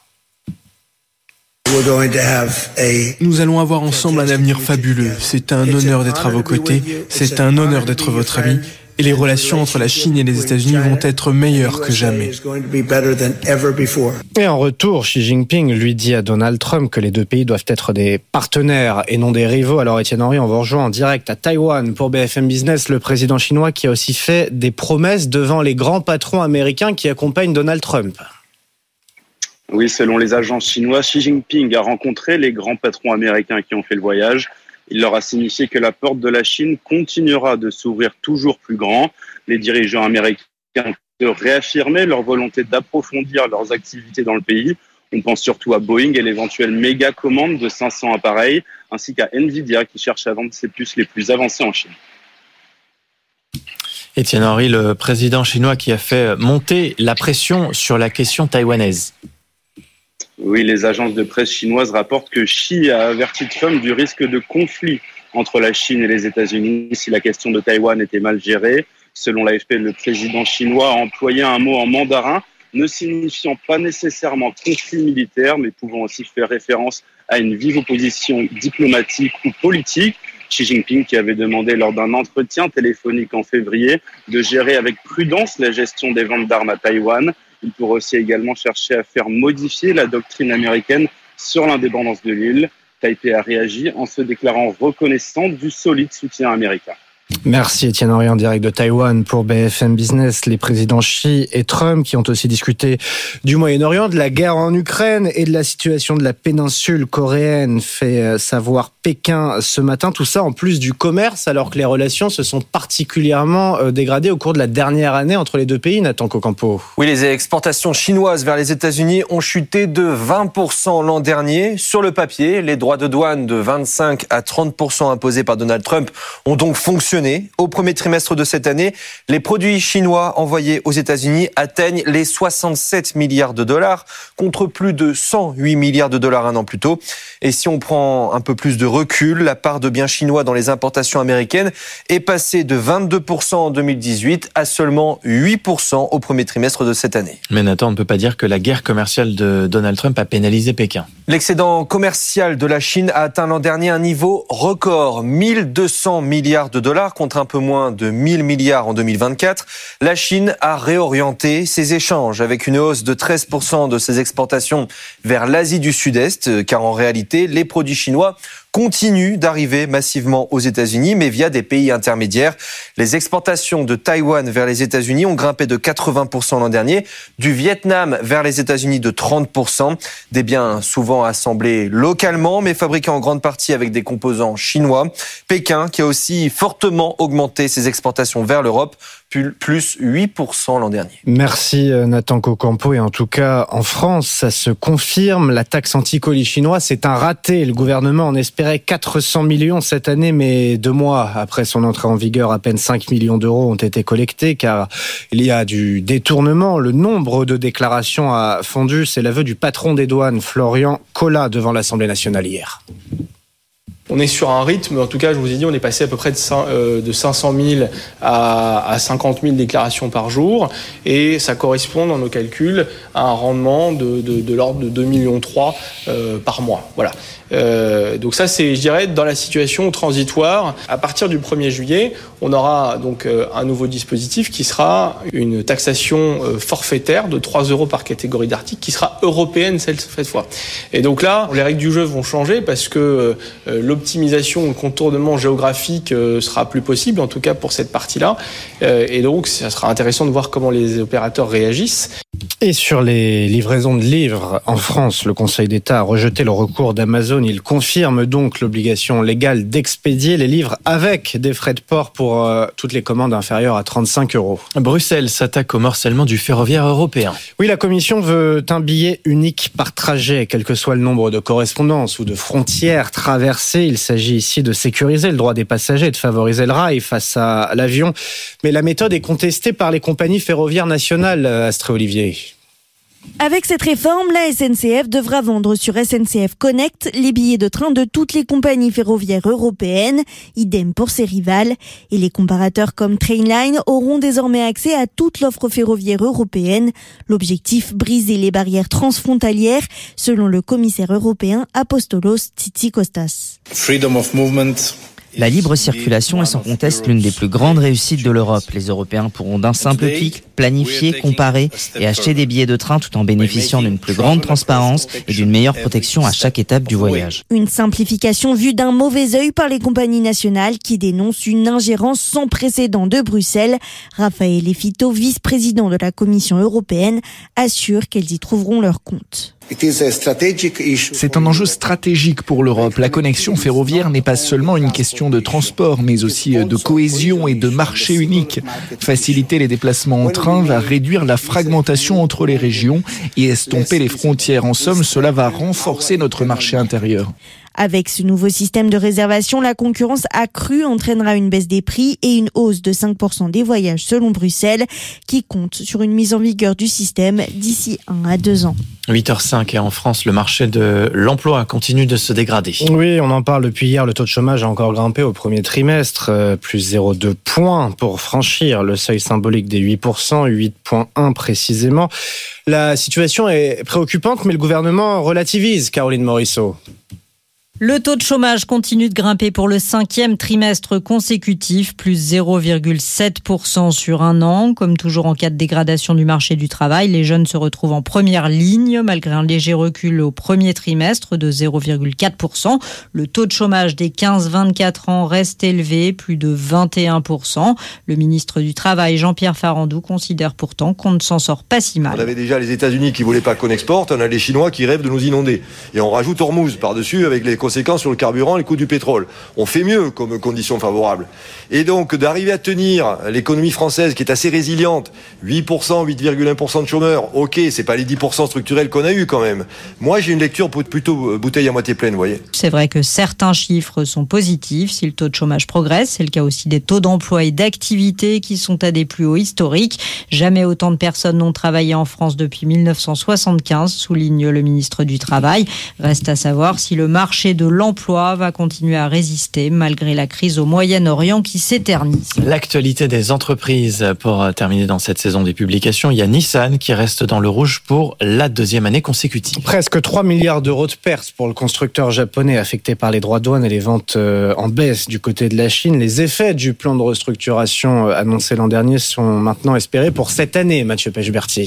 Nous allons avoir ensemble un avenir fabuleux. C'est un honneur d'être à vos côtés. C'est un honneur d'être votre ami. Et les relations entre la Chine et les États-Unis vont être meilleures que jamais. Et en retour, Xi Jinping lui dit à Donald Trump que les deux pays doivent être des partenaires et non des rivaux. Alors Étienne Henry, on vous rejoint en direct à Taïwan pour BFM Business, le président chinois qui a aussi fait des promesses devant les grands patrons américains qui accompagnent Donald Trump. Oui, selon les agences chinoises, Xi Jinping a rencontré les grands patrons américains qui ont fait le voyage. Il leur a signifié que la porte de la Chine continuera de s'ouvrir toujours plus grand. Les dirigeants américains de réaffirmer leur volonté d'approfondir leurs activités dans le pays. On pense surtout à Boeing et l'éventuelle méga commande de 500 appareils, ainsi qu'à Nvidia qui cherche à vendre ses puces les plus avancées en Chine. Étienne Henry, le président chinois qui a fait monter la pression sur la question taïwanaise. Oui, les agences de presse chinoises rapportent que Xi a averti Trump du risque de conflit entre la Chine et les États-Unis si la question de Taïwan était mal gérée. Selon l'AFP, le président chinois a employé un mot en mandarin ne signifiant pas nécessairement conflit militaire, mais pouvant aussi faire référence à une vive opposition diplomatique ou politique. Xi Jinping qui avait demandé lors d'un entretien téléphonique en février de gérer avec prudence la gestion des ventes d'armes à Taïwan. Il pourrait aussi également chercher à faire modifier la doctrine américaine sur l'indépendance de l'île. Taipei a réagi en se déclarant reconnaissant du solide soutien américain. Merci Étienne Henry en direct de Taïwan pour BFM Business. Les présidents Xi et Trump qui ont aussi discuté du Moyen-Orient, de la guerre en Ukraine et de la situation de la péninsule coréenne, fait savoir Pékin ce matin. Tout ça en plus du commerce, alors que les relations se sont particulièrement dégradées au cours de la dernière année entre les deux pays, Nathan Cocampo. Oui, les exportations chinoises vers les États-Unis ont chuté de 20% l'an dernier. Sur le papier, les droits de douane de 25 à 30% imposés par Donald Trump ont donc fonctionné. Au premier trimestre de cette année, les produits chinois envoyés aux États-Unis atteignent les 67 milliards de dollars contre plus de 108 milliards de dollars un an plus tôt. Et si on prend un peu plus de recul, la part de biens chinois dans les importations américaines est passée de 22% en 2018 à seulement 8% au premier trimestre de cette année. Mais Nathan, on ne peut pas dire que la guerre commerciale de Donald Trump a pénalisé Pékin. L'excédent commercial de la Chine a atteint l'an dernier un niveau record, 1200 milliards de dollars contre un peu moins de 1000 milliards en 2024. La Chine a réorienté ses échanges avec une hausse de 13% de ses exportations vers l'Asie du Sud-Est, car en réalité, les produits chinois continuent d'arriver massivement aux États-Unis, mais via des pays intermédiaires. Les exportations de Taïwan vers les États-Unis ont grimpé de 80% l'an dernier, du Vietnam vers les États-Unis de 30%, des biens souvent assemblés localement, mais fabriqués en grande partie avec des composants chinois. Pékin qui a aussi fortement augmenté ses exportations vers l'Europe, plus 8% l'an dernier. Merci Nathan Cocampo. Et en tout cas, en France, ça se confirme. La taxe anti-colis chinoise, c'est un raté. Le gouvernement en espérait 400 millions cette année, mais 2 mois après son entrée en vigueur, à peine 5 millions d'euros ont été collectés, car il y a du détournement. Le nombre de déclarations a fondu. C'est l'aveu du patron des douanes, Florian Collat, devant l'Assemblée nationale hier. On est sur un rythme, en tout cas, je vous ai dit, on est passé à peu près de 500 000 à 50 000 déclarations par jour. Et ça correspond, dans nos calculs, à un rendement de l'ordre de 2,3 millions par mois. Voilà. Donc ça, c'est, je dirais, dans la situation transitoire. À partir du 1er juillet, on aura donc un nouveau dispositif qui sera une taxation forfaitaire de 3 € par catégorie d'articles, qui sera européenne cette fois. Et donc là, les règles du jeu vont changer parce que l'optimisation, le contournement géographique sera plus possible, en tout cas pour cette partie-là. Et donc, ça sera intéressant de voir comment les opérateurs réagissent. Et sur les livraisons de livres en France, le Conseil d'État a rejeté le recours d'Amazon. Il confirme donc l'obligation légale d'expédier les livres avec des frais de port pour toutes les commandes inférieures à 35 €. Bruxelles s'attaque au morcellement du ferroviaire européen. Oui, la Commission veut un billet unique par trajet, quel que soit le nombre de correspondances ou de frontières traversées. Il s'agit ici de sécuriser le droit des passagers et de favoriser le rail face à l'avion. Mais la méthode est contestée par les compagnies ferroviaires nationales, Astrid Olivier. Avec cette réforme, la SNCF devra vendre sur SNCF Connect les billets de train de toutes les compagnies ferroviaires européennes, idem pour ses rivales. Et les comparateurs comme Trainline auront désormais accès à toute l'offre ferroviaire européenne. L'objectif, briser les barrières transfrontalières, selon le commissaire européen Apostolos Tzitzikostas. Freedom of movement. La libre circulation est sans conteste l'une des plus grandes réussites de l'Europe. Les Européens pourront d'un simple clic planifier, comparer et acheter des billets de train tout en bénéficiant d'une plus grande transparence et d'une meilleure protection à chaque étape du voyage. Une simplification vue d'un mauvais œil par les compagnies nationales qui dénoncent une ingérence sans précédent de Bruxelles. Raphaël Efito, vice-président de la Commission européenne, assure qu'elles y trouveront leur compte. C'est un enjeu stratégique pour l'Europe. La connexion ferroviaire n'est pas seulement une question de transport, mais aussi de cohésion et de marché unique. Faciliter les déplacements en train va réduire la fragmentation entre les régions et estomper les frontières. En somme, cela va renforcer notre marché intérieur. Avec ce nouveau système de réservation, la concurrence accrue entraînera une baisse des prix et une hausse de 5% des voyages selon Bruxelles, qui compte sur une mise en vigueur du système d'ici 1 à 2 ans. 8h05 et en France, le marché de l'emploi continue de se dégrader. Oui, on en parle depuis hier. Le taux de chômage a encore grimpé au premier trimestre, plus 0,2 points pour franchir le seuil symbolique des 8%, 8,1 précisément. La situation est préoccupante, mais le gouvernement relativise, Caroline Morisseau. Le taux de chômage continue de grimper pour le 5e trimestre consécutif, plus 0,7% sur un an. Comme toujours en cas de dégradation du marché du travail, les jeunes se retrouvent en première ligne, malgré un léger recul au premier trimestre de 0,4%. Le taux de chômage des 15-24 ans reste élevé, plus de 21%. Le ministre du Travail, Jean-Pierre Farandou, considère pourtant qu'on ne s'en sort pas si mal. On avait déjà les États-Unis qui ne voulaient pas qu'on exporte, on a les Chinois qui rêvent de nous inonder. Et on rajoute Hormuz par-dessus avec les conséquences sur le carburant et le coût du pétrole. On fait mieux comme conditions favorables. Et donc, d'arriver à tenir l'économie française qui est assez résiliente, 8%, 8,1% de chômeurs, ok, c'est pas les 10% structurels qu'on a eu quand même. Moi, j'ai une lecture plutôt bouteille à moitié pleine, vous voyez. C'est vrai que certains chiffres sont positifs si le taux de chômage progresse. C'est le cas aussi des taux d'emploi et d'activité qui sont à des plus hauts historiques. Jamais autant de personnes n'ont travaillé en France depuis 1975, souligne le ministre du Travail. Reste à savoir si le marché de l'emploi va continuer à résister malgré la crise au Moyen-Orient qui s'éternise. L'actualité des entreprises pour terminer dans cette saison des publications. Il y a Nissan qui reste dans le rouge pour la 2e année consécutive. Presque 3 milliards d'euros de pertes pour le constructeur japonais affecté par les droits de douane et les ventes en baisse du côté de la Chine. Les effets du plan de restructuration annoncé l'an dernier sont maintenant espérés pour cette année, Mathieu Pechbertier.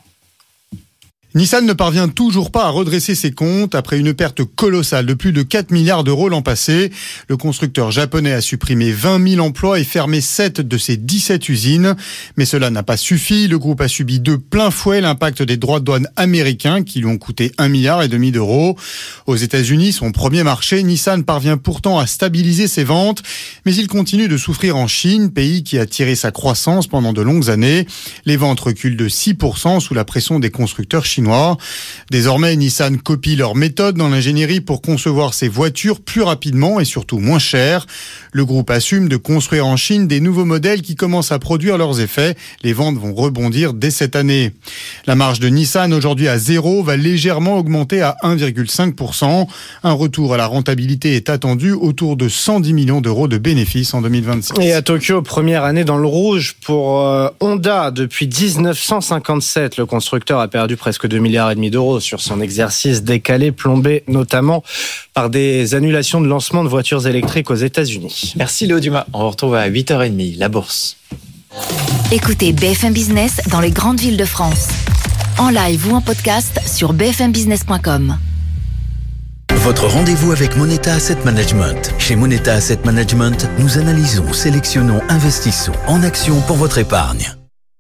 Nissan ne parvient toujours pas à redresser ses comptes après une perte colossale de plus de 4 milliards d'euros l'an passé. Le constructeur japonais a supprimé 20 000 emplois et fermé 7 de ses 17 usines. Mais cela n'a pas suffi. Le groupe a subi de plein fouet l'impact des droits de douane américains qui lui ont coûté 1,5 milliard d'euros. Aux États-Unis, son premier marché, Nissan parvient pourtant à stabiliser ses ventes. Mais il continue de souffrir en Chine, pays qui a tiré sa croissance pendant de longues années. Les ventes reculent de 6% sous la pression des constructeurs chinois. Désormais, Nissan copie leur méthode dans l'ingénierie pour concevoir ses voitures plus rapidement et surtout moins chères. Le groupe assume de construire en Chine des nouveaux modèles qui commencent à produire leurs effets. Les ventes vont rebondir dès cette année. La marge de Nissan, aujourd'hui à 0, va légèrement augmenter à 1,5%. Un retour à la rentabilité est attendu autour de 110 millions d'euros de bénéfices en 2026. Et à Tokyo, première année dans le rouge pour Honda depuis 1957. Le constructeur a perdu presque 2,5 milliards d'euros sur son exercice décalé, plombé notamment par des annulations de lancement de voitures électriques aux États-Unis. Merci Léo Dumas. On vous retrouve à 8h30, la bourse. Écoutez BFM Business dans les grandes villes de France. En live ou en podcast sur bfmbusiness.com. Votre rendez-vous avec Moneta Asset Management. Chez Moneta Asset Management, nous analysons, sélectionnons, investissons en actions pour votre épargne.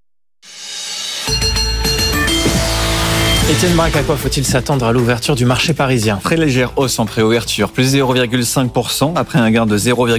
Étienne Braque, à quoi faut-il s'attendre à l'ouverture du marché parisien ? Très légère hausse en préouverture, plus 0,5% après un gain de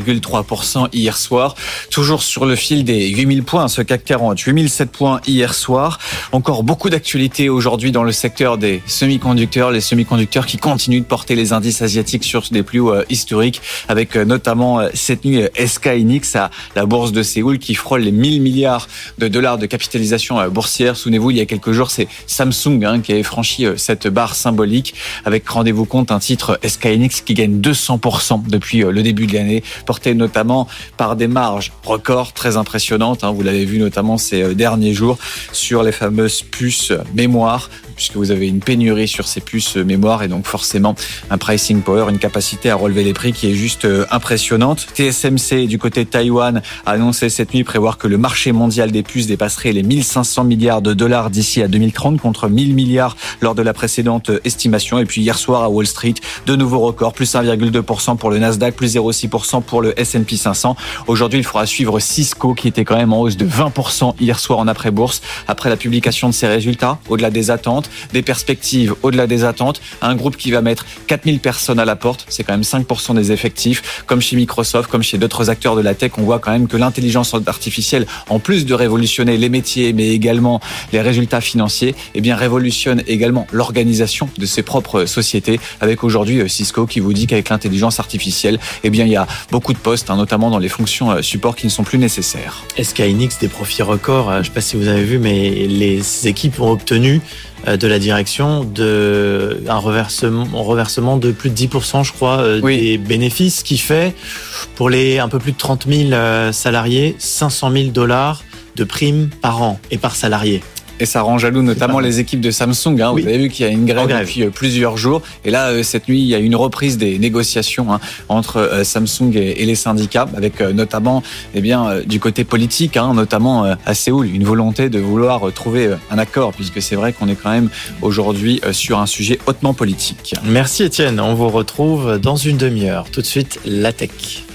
0,3% hier soir. Toujours sur le fil des 8000 points, ce CAC 40, 8007 points hier soir. Encore beaucoup d'actualités aujourd'hui dans le secteur des semi-conducteurs, les semi-conducteurs qui continuent de porter les indices asiatiques sur des plus hauts historiques, avec notamment cette nuit SK Hynix à la bourse de Séoul qui frôle les 1000 milliards de dollars de capitalisation boursière. Souvenez-vous, il y a quelques jours, c'est Samsung qui avait franchi cette barre symbolique avec, rendez-vous compte, un titre SK Hynix qui gagne 200% depuis le début de l'année, porté notamment par des marges records très impressionnantes. Vous l'avez vu notamment ces derniers jours sur les fameuses puces mémoire, puisque vous avez une pénurie sur ces puces mémoire et donc forcément un pricing power, une capacité à relever les prix qui est juste impressionnante. TSMC du côté de Taïwan a annoncé cette nuit prévoir que le marché mondial des puces dépasserait les 1500 milliards de dollars d'ici à 2030 contre 1000 milliards lors de la précédente estimation. Et puis hier soir à Wall Street, de nouveaux records, plus 1,2% pour le Nasdaq, plus 0,6% pour le S&P 500. Aujourd'hui, il faudra suivre Cisco qui était quand même en hausse de 20% hier soir en après-bourse, après la publication de ses résultats, au-delà des attentes, des perspectives au-delà des attentes, un groupe qui va mettre 4000 personnes à la porte, c'est quand même 5% des effectifs, comme chez Microsoft, comme chez d'autres acteurs de la tech. On voit quand même que l'intelligence artificielle, en plus de révolutionner les métiers, mais également les résultats financiers, révolutionne également l'organisation de ses propres sociétés, avec aujourd'hui Cisco qui vous dit qu'avec l'intelligence artificielle, il y a beaucoup de postes, notamment dans les fonctions support qui ne sont plus nécessaires. SK Hynix, des profits records, je ne sais pas si vous avez vu, mais les équipes ont obtenu de la direction un reversement de plus de 10%, je crois, des bénéfices, qui fait pour les un peu plus de 30 000 salariés, $500 000 de primes par an et par salarié. Et ça rend jaloux notamment les équipes de Samsung. Vous avez vu qu'il y a une grève depuis plusieurs jours. Et là, cette nuit, il y a une reprise des négociations entre Samsung et les syndicats, avec notamment du côté politique, notamment à Séoul, une volonté de vouloir trouver un accord, puisque c'est vrai qu'on est quand même aujourd'hui sur un sujet hautement politique. Merci Étienne, on vous retrouve dans une demi-heure. Tout de suite, la tech.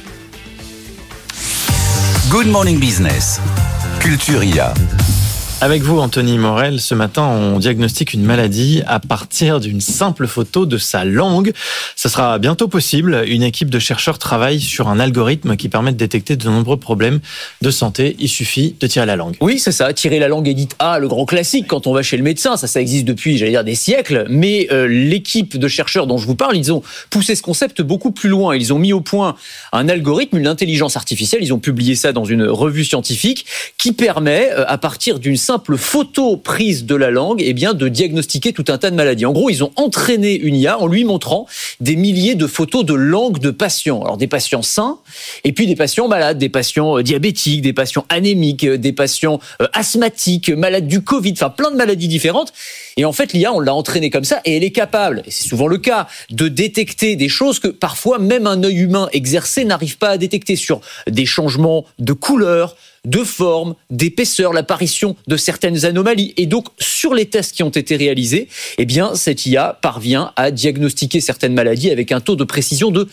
Good Morning Business, Culture IA. Avec vous, Anthony Morel, ce matin, on diagnostique une maladie à partir d'une simple photo de sa langue. Ça sera bientôt possible. Une équipe de chercheurs travaille sur un algorithme qui permet de détecter de nombreux problèmes de santé. Il suffit de tirer la langue. Oui, c'est ça. Tirer la langue et dite A, le grand classique quand on va chez le médecin. Ça existe depuis, des siècles. Mais l'équipe de chercheurs dont je vous parle, ils ont poussé ce concept beaucoup plus loin. Ils ont mis au point un algorithme, une intelligence artificielle. Ils ont publié ça dans une revue scientifique qui permet, à partir d'une simple photo prise de la langue, de diagnostiquer tout un tas de maladies. En gros, ils ont entraîné une IA en lui montrant des milliers de photos de langue de patients. Alors, des patients sains, et puis des patients malades, des patients diabétiques, des patients anémiques, des patients asthmatiques, malades du Covid, plein de maladies différentes. Et en fait, l'IA, on l'a entraînée comme ça, et elle est capable, et c'est souvent le cas, de détecter des choses que parfois même un œil humain exercé n'arrive pas à détecter, sur des changements de couleur, de forme, d'épaisseur, l'apparition de certaines anomalies. Et donc, sur les tests qui ont été réalisés, cette IA parvient à diagnostiquer certaines maladies avec un taux de précision de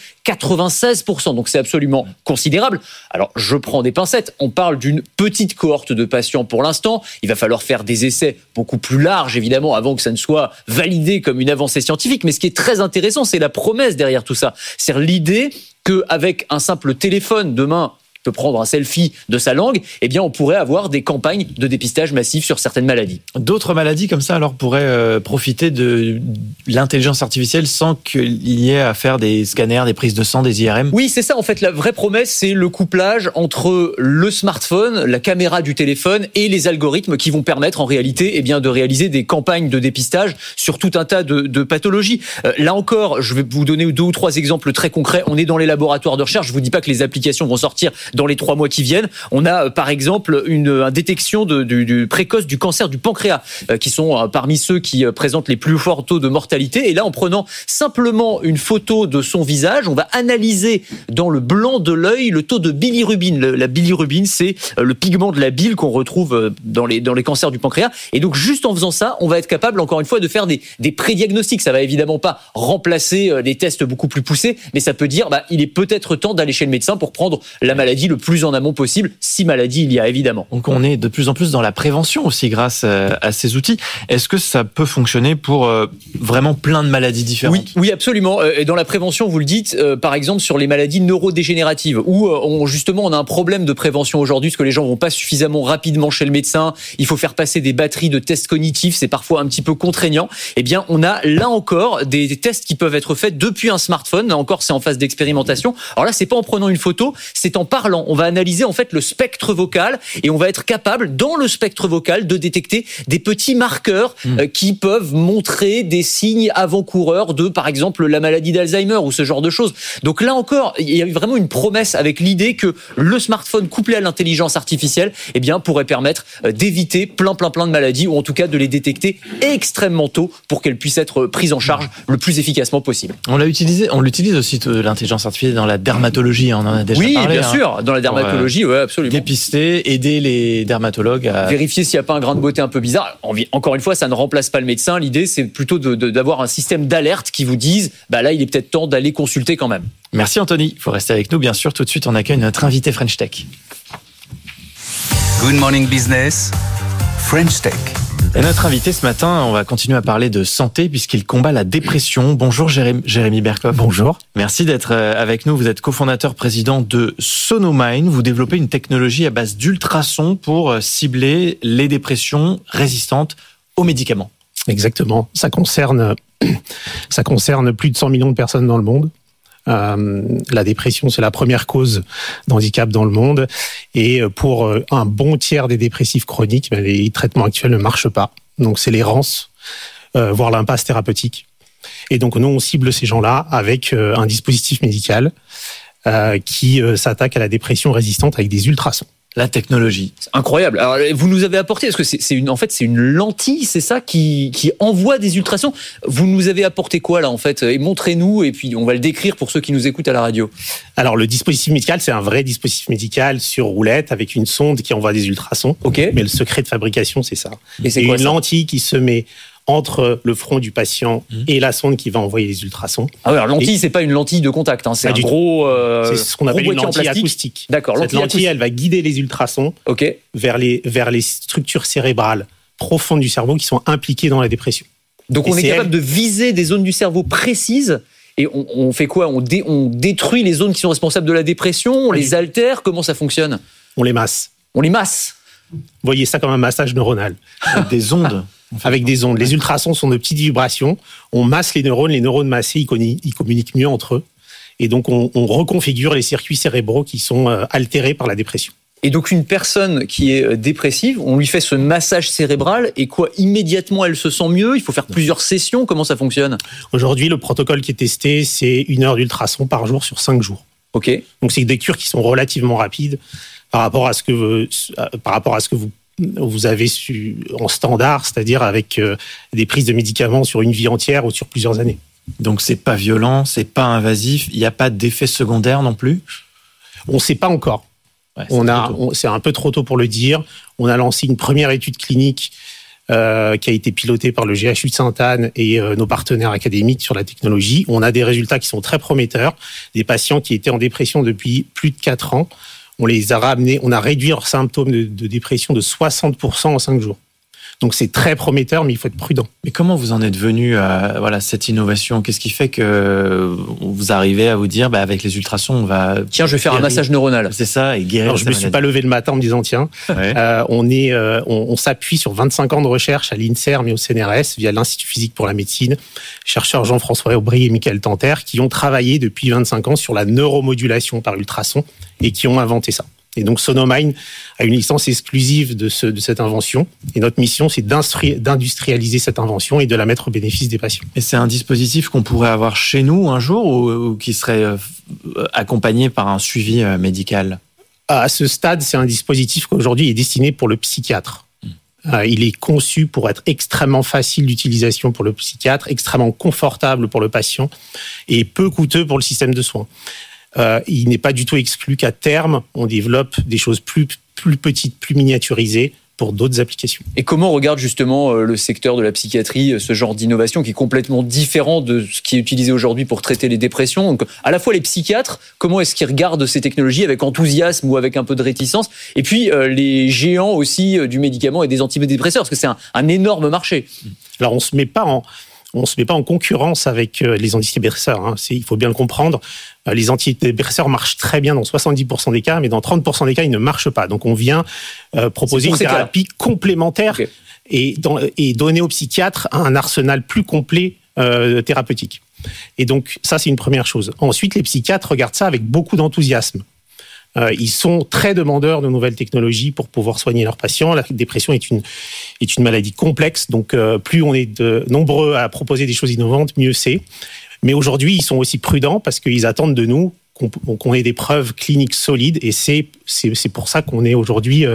96%. Donc, c'est absolument considérable. Alors, je prends des pincettes. On parle d'une petite cohorte de patients pour l'instant. Il va falloir faire des essais beaucoup plus larges, évidemment, avant que ça ne soit validé comme une avancée scientifique. Mais ce qui est très intéressant, c'est la promesse derrière tout ça. C'est l'idée qu'avec un simple téléphone, demain, peut prendre un selfie de sa langue, on pourrait avoir des campagnes de dépistage massif sur certaines maladies. D'autres maladies comme ça, alors, pourraient profiter de l'intelligence artificielle sans qu'il y ait à faire des scanners, des prises de sang, des IRM? Oui, c'est ça. En fait, la vraie promesse, c'est le couplage entre le smartphone, la caméra du téléphone et les algorithmes qui vont permettre, en réalité, de réaliser des campagnes de dépistage sur tout un tas de pathologies. Là encore, je vais vous donner 2 ou 3 exemples très concrets. On est dans les laboratoires de recherche. Je vous dis pas que les applications vont sortir dans les 3 mois qui viennent. On a par exemple une détection du précoce du cancer du pancréas, qui sont parmi ceux qui présentent les plus forts taux de mortalité. Et là, en prenant simplement une photo de son visage, on va analyser dans le blanc de l'œil le taux de bilirubine. La bilirubine, c'est le pigment de la bile qu'on retrouve dans les cancers du pancréas. Et donc, juste en faisant ça, on va être capable, encore une fois, de faire des prédiagnostics. Ça va évidemment pas remplacer des tests beaucoup plus poussés, mais ça peut dire, il est peut-être temps d'aller chez le médecin pour prendre la maladie le plus en amont possible, si maladie il y a évidemment. Donc on est de plus en plus dans la prévention aussi grâce à ces outils. Est-ce que ça peut fonctionner pour vraiment plein de maladies différentes ? Oui, absolument. Et dans la prévention, vous le dites, par exemple sur les maladies neurodégénératives, où justement on a un problème de prévention aujourd'hui, parce que les gens vont pas suffisamment rapidement chez le médecin, il faut faire passer des batteries de tests cognitifs, c'est parfois un petit peu contraignant. Eh bien, on a là encore des tests qui peuvent être faits depuis un smartphone. Là encore, c'est en phase d'expérimentation. Alors là, c'est pas en prenant une photo, c'est en parlant. On va analyser en fait le spectre vocal et on va être capable, dans le spectre vocal, de détecter des petits marqueurs qui peuvent montrer des signes avant-coureurs de, par exemple, la maladie d'Alzheimer ou ce genre de choses. Donc là encore, il y a vraiment une promesse avec l'idée que le smartphone couplé à l'intelligence artificielle, eh bien, pourrait permettre d'éviter plein de maladies, ou en tout cas de les détecter extrêmement tôt pour qu'elles puissent être prises en charge le plus efficacement possible. On l'utilise aussi l'intelligence artificielle dans la dermatologie, on en a déjà parlé. Oui, bien sûr, dans la dermatologie, ouais, absolument. Dépister, aider les dermatologues à vérifier s'il n'y a pas un grain de beauté un peu bizarre. Encore une fois, ça ne remplace pas le médecin. L'idée, c'est plutôt d'avoir un système d'alerte qui vous dise, là, il est peut-être temps d'aller consulter quand même. Merci Anthony. Il faut rester avec nous, bien sûr. Tout de suite, on accueille notre invité French Tech. Good Morning Business, French Tech. Et notre invité ce matin, on va continuer à parler de santé puisqu'il combat la dépression. Bonjour Jérémy Berkoff. Bonjour. Merci d'être avec nous. Vous êtes cofondateur président de Sonomind. Vous développez une technologie à base d'ultrasons pour cibler les dépressions résistantes aux médicaments. Exactement. Ça concerne plus de 100 millions de personnes dans le monde. La dépression, c'est la première cause d'handicap dans le monde. Et pour un bon tiers des dépressifs chroniques, les traitements actuels ne marchent pas. Donc c'est l'errance, voire l'impasse thérapeutique. Et donc nous, on cible ces gens-là avec un dispositif médical qui s'attaque à la dépression résistante avec des ultrasons. La technologie, c'est incroyable. Alors vous nous avez apporté, est-ce que c'est une lentille, c'est ça qui envoie des ultrasons. Vous nous avez apporté quoi là en fait? Et montrez-nous et puis on va le décrire pour ceux qui nous écoutent à la radio. Alors le dispositif médical, c'est un vrai dispositif médical sur roulette avec une sonde qui envoie des ultrasons. Ok. Mais le secret de fabrication, c'est ça. Et c'est quoi, une lentille qui se met entre le front du patient et la sonde qui va envoyer les ultrasons. Ah oui, alors lentille, c'est pas une lentille de contact, c'est un gros. C'est ce qu'on appelle une lentille acoustique. D'accord. Cette lentille, elle va guider les ultrasons vers les structures cérébrales profondes du cerveau qui sont impliquées dans la dépression. Donc on est capable de viser des zones du cerveau précises. Et on fait quoi? On détruit les zones qui sont responsables de la dépression, on les altère. Comment ça fonctionne? On les masse. On les masse. Voyez ça comme un massage neuronal. Avec des ondes. Avec des ondes. Les ultrasons sont de petites vibrations. On masse les neurones massés, ils communiquent mieux entre eux. Et donc, on reconfigure les circuits cérébraux qui sont altérés par la dépression. Et donc, une personne qui est dépressive, on lui fait ce massage cérébral et quoi, immédiatement, elle se sent mieux? Il faut faire plusieurs sessions? Comment ça fonctionne? Aujourd'hui, le protocole qui est testé, c'est 1 heure d'ultrason par jour sur 5 jours. Ok. Donc, c'est des cures qui sont relativement rapides par rapport à ce que vous avez en standard, c'est-à-dire avec des prises de médicaments sur une vie entière ou sur plusieurs années. Donc c'est pas violent, c'est pas invasif, il n'y a pas d'effet secondaire non plus? On ne sait pas encore. Ouais, c'est un peu trop tôt pour le dire. On a lancé une première étude clinique qui a été pilotée par le GHU de Sainte-Anne et nos partenaires académiques sur la technologie. On a des résultats qui sont très prometteurs. Des patients qui étaient en dépression depuis plus de 4 ans, on les a ramenés, on a réduit leurs symptômes de dépression de 60% en 5 jours. Donc c'est très prometteur, mais il faut être prudent. Mais comment vous en êtes venu à cette innovation? Qu'est-ce qui fait que vous arrivez à vous dire, avec les ultrasons, on va... Tiens, je vais faire un massage neuronal. C'est ça, et guérir. Alors, je me suis pas levé le matin en me disant, tiens, on s'appuie sur 25 ans de recherche à l'INSERM et au CNRS via l'Institut physique pour la médecine, chercheurs Jean-François Aubry et Michael Tanter, qui ont travaillé depuis 25 ans sur la neuromodulation par ultrason et qui ont inventé ça. Et donc Sonomind a une licence exclusive de cette invention. Et notre mission, c'est d'industrialiser cette invention et de la mettre au bénéfice des patients. Et c'est un dispositif qu'on pourrait avoir chez nous un jour ou qui serait accompagné par un suivi médical? À ce stade, c'est un dispositif qu'aujourd'hui est destiné pour le psychiatre. Il est conçu pour être extrêmement facile d'utilisation pour le psychiatre, extrêmement confortable pour le patient et peu coûteux pour le système de soins. Il n'est pas du tout exclu qu'à terme, on développe des choses plus petites, plus miniaturisées pour d'autres applications. Et comment regarde justement le secteur de la psychiatrie ce genre d'innovation qui est complètement différent de ce qui est utilisé aujourd'hui pour traiter les dépressions? Donc, à la fois les psychiatres, comment est-ce qu'ils regardent ces technologies avec enthousiasme ou avec un peu de réticence? Et puis les géants aussi du médicament et des antidépresseurs, parce que c'est un énorme marché. Alors on se met pas en concurrence avec les antidépresseurs. Il faut bien le comprendre. Les antidépresseurs marchent très bien dans 70% des cas, mais dans 30% des cas, ils ne marchent pas. Donc, on vient proposer une thérapie complémentaire et donner aux psychiatres un arsenal plus complet thérapeutique. Et donc, ça, c'est une première chose. Ensuite, les psychiatres regardent ça avec beaucoup d'enthousiasme. Ils sont très demandeurs de nouvelles technologies pour pouvoir soigner leurs patients. La dépression est une maladie complexe, donc plus on est nombreux à proposer des choses innovantes, mieux c'est. Mais aujourd'hui, ils sont aussi prudents parce qu'ils attendent de nous qu'on ait des preuves cliniques solides, et c'est pour ça qu'on est aujourd'hui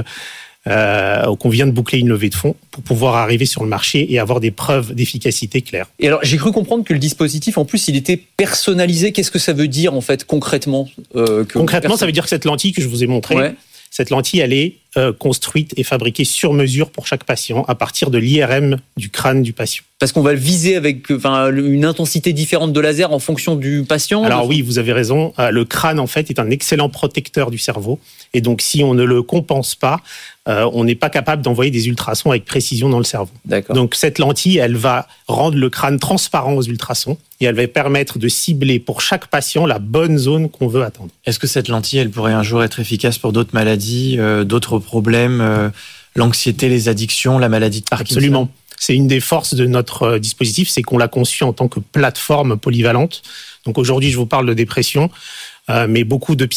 qu'on vient de boucler une levée de fonds pour pouvoir arriver sur le marché et avoir des preuves d'efficacité claires. Et alors, j'ai cru comprendre que le dispositif, en plus, il était personnalisé. Qu'est-ce que ça veut dire, en fait, concrètement Concrètement, ça veut dire que cette lentille que je vous ai montrée, cette lentille, elle est construite et fabriquée sur mesure pour chaque patient à partir de l'IRM du crâne du patient. Parce qu'on va le viser avec une intensité différente de laser en fonction du patient. Alors oui, vous avez raison. Le crâne, en fait, est un excellent protecteur du cerveau. Et donc, si on ne le compense pas, on n'est pas capable d'envoyer des ultrasons avec précision dans le cerveau. D'accord. Donc, cette lentille, elle va rendre le crâne transparent aux ultrasons et elle va permettre de cibler pour chaque patient la bonne zone qu'on veut atteindre. Est-ce que cette lentille, elle pourrait un jour être efficace pour d'autres maladies, d'autres problèmes, l'anxiété, les addictions, la maladie de Parkinson? Absolument. C'est une des forces de notre dispositif, c'est qu'on l'a conçu en tant que plateforme polyvalente. Donc aujourd'hui, je vous parle de dépression, mais beaucoup des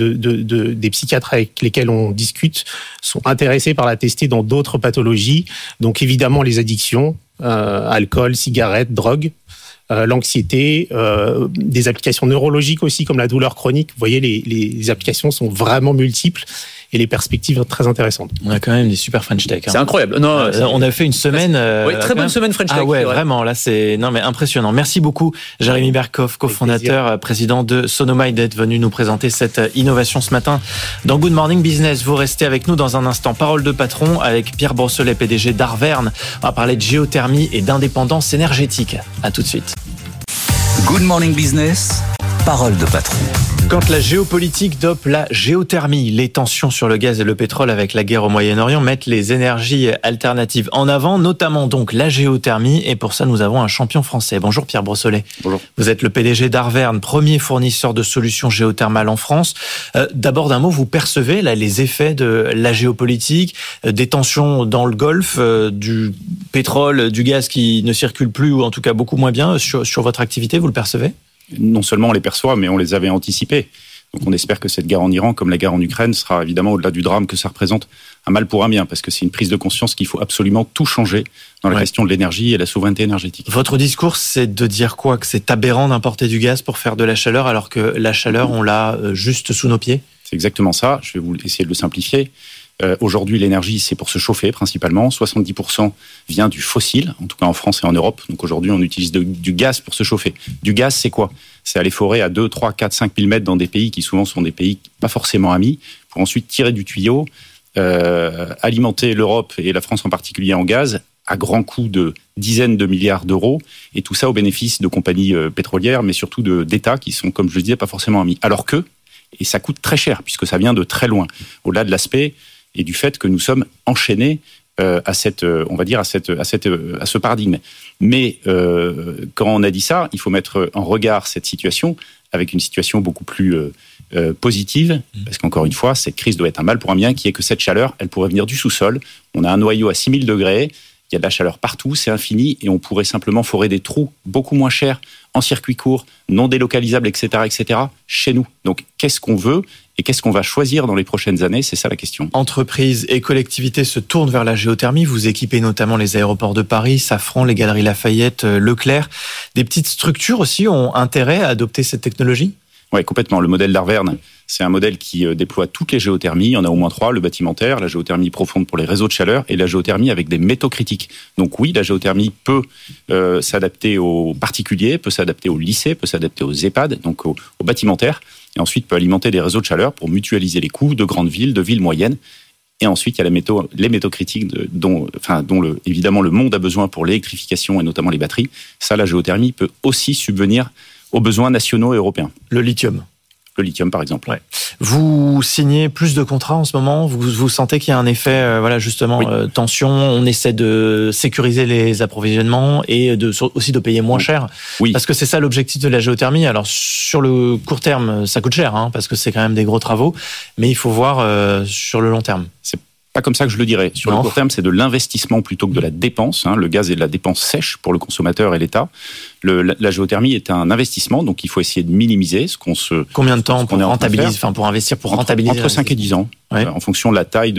psychiatres avec lesquels on discute sont intéressés par la tester dans d'autres pathologies. Donc évidemment, les addictions, alcool, cigarettes, drogue, l'anxiété, des applications neurologiques aussi, comme la douleur chronique. Vous voyez, les applications sont vraiment multiples. Et les perspectives très intéressantes. On a quand même des super French Tech. C'est incroyable. Non, on a fait une semaine. Oui, très bonne semaine French Tech. Ah ouais, vraiment. Là, c'est impressionnant. Merci beaucoup, Jérémy Berkoff, cofondateur, président de Sonomai, d'être venu nous présenter cette innovation ce matin dans Good Morning Business. Vous restez avec nous dans un instant. Parole de patron avec Pierre Brossolet, PDG d'Arverne. On va parler de géothermie et d'indépendance énergétique. À tout de suite. Good Morning Business. Parole de patron. Quand la géopolitique dope la géothermie, les tensions sur le gaz et le pétrole avec la guerre au Moyen-Orient mettent les énergies alternatives en avant, notamment donc la géothermie. Et pour ça, nous avons un champion français. Bonjour Pierre Brossolet. Bonjour. Vous êtes le PDG d'Arverne, premier fournisseur de solutions géothermales en France. D'abord d'un mot, vous percevez là les effets de la géopolitique, des tensions dans le Golfe, du pétrole, du gaz qui ne circule plus ou en tout cas beaucoup moins bien sur votre activité, vous le percevez ? Non seulement on les perçoit, mais on les avait anticipés. Donc on espère que cette guerre en Iran, comme la guerre en Ukraine, sera évidemment, au-delà du drame que ça représente, un mal pour un bien, parce que c'est une prise de conscience qu'il faut absolument tout changer dans la question de l'énergie et la souveraineté énergétique. Votre discours, c'est de dire quoi? Que c'est aberrant d'importer du gaz pour faire de la chaleur, alors que la chaleur, on l'a juste sous nos pieds? C'est exactement ça. Je vais vous essayer de le simplifier. Aujourd'hui, l'énergie, c'est pour se chauffer principalement. 70% vient du fossile, en tout cas en France et en Europe. Donc aujourd'hui, on utilise du gaz pour se chauffer. Du gaz, c'est quoi? C'est aller forer à 2, 3, 4, 5 000 mètres dans des pays qui souvent sont des pays pas forcément amis, pour ensuite tirer du tuyau, alimenter l'Europe et la France en particulier en gaz à grands coûts de dizaines de milliards d'euros, et tout ça au bénéfice de compagnies pétrolières, mais surtout d'États qui sont, comme je le disais, pas forcément amis. Alors que, et ça coûte très cher, puisque ça vient de très loin, au-delà de l'aspect et du fait que nous sommes enchaînés à ce paradigme. Mais quand on a dit ça, il faut mettre en regard cette situation avec une situation beaucoup plus positive, parce qu'encore une fois, cette crise doit être un mal pour un bien, qui est que cette chaleur, elle pourrait venir du sous-sol. On a un noyau à 6000 degrés, il y a de la chaleur partout, c'est infini, et on pourrait simplement forer des trous beaucoup moins chers, en circuit court, non délocalisables, etc., chez nous. Donc, qu'est-ce qu'on veut et qu'est-ce qu'on va choisir dans les prochaines années? C'est ça la question. Entreprises et collectivités se tournent vers la géothermie. Vous équipez notamment les aéroports de Paris, Safran, les Galeries Lafayette, Leclerc. Des petites structures aussi ont intérêt à adopter cette technologie? Oui, complètement. Le modèle d'Arverne, C'est un modèle qui déploie toutes les géothermies. Il y en a au moins 3, le bâtimentaire, la géothermie profonde pour les réseaux de chaleur et la géothermie avec des métaux critiques. Donc oui, la géothermie peut s'adapter aux particuliers, peut s'adapter aux lycées, peut s'adapter aux EHPAD, donc aux bâtimentaires, et ensuite peut alimenter des réseaux de chaleur pour mutualiser les coûts de grandes villes, de villes moyennes. Et ensuite, il y a les métaux critiques dont évidemment le monde a besoin pour l'électrification et notamment les batteries. Ça, la géothermie peut aussi subvenir aux besoins nationaux et européens. Le lithium, par exemple. Ouais. Vous signez plus de contrats en ce moment. Vous sentez qu'il y a un effet, tension. On essaie de sécuriser les approvisionnements et aussi de payer moins cher. Oui. Parce que c'est ça l'objectif de la géothermie. Alors sur le court terme, ça coûte cher, parce que c'est quand même des gros travaux. Mais il faut voir sur le long terme. C'est pas comme ça que je le dirais. Sur le court terme, c'est de l'investissement plutôt que de la dépense. Le gaz est de la dépense sèche pour le consommateur et l'État. La géothermie est un investissement, donc il faut essayer de minimiser ce qu'on se... Combien de temps pour rentabiliser, pour investir, pour rentabiliser? Entre 5 et 10 ans, en fonction de la taille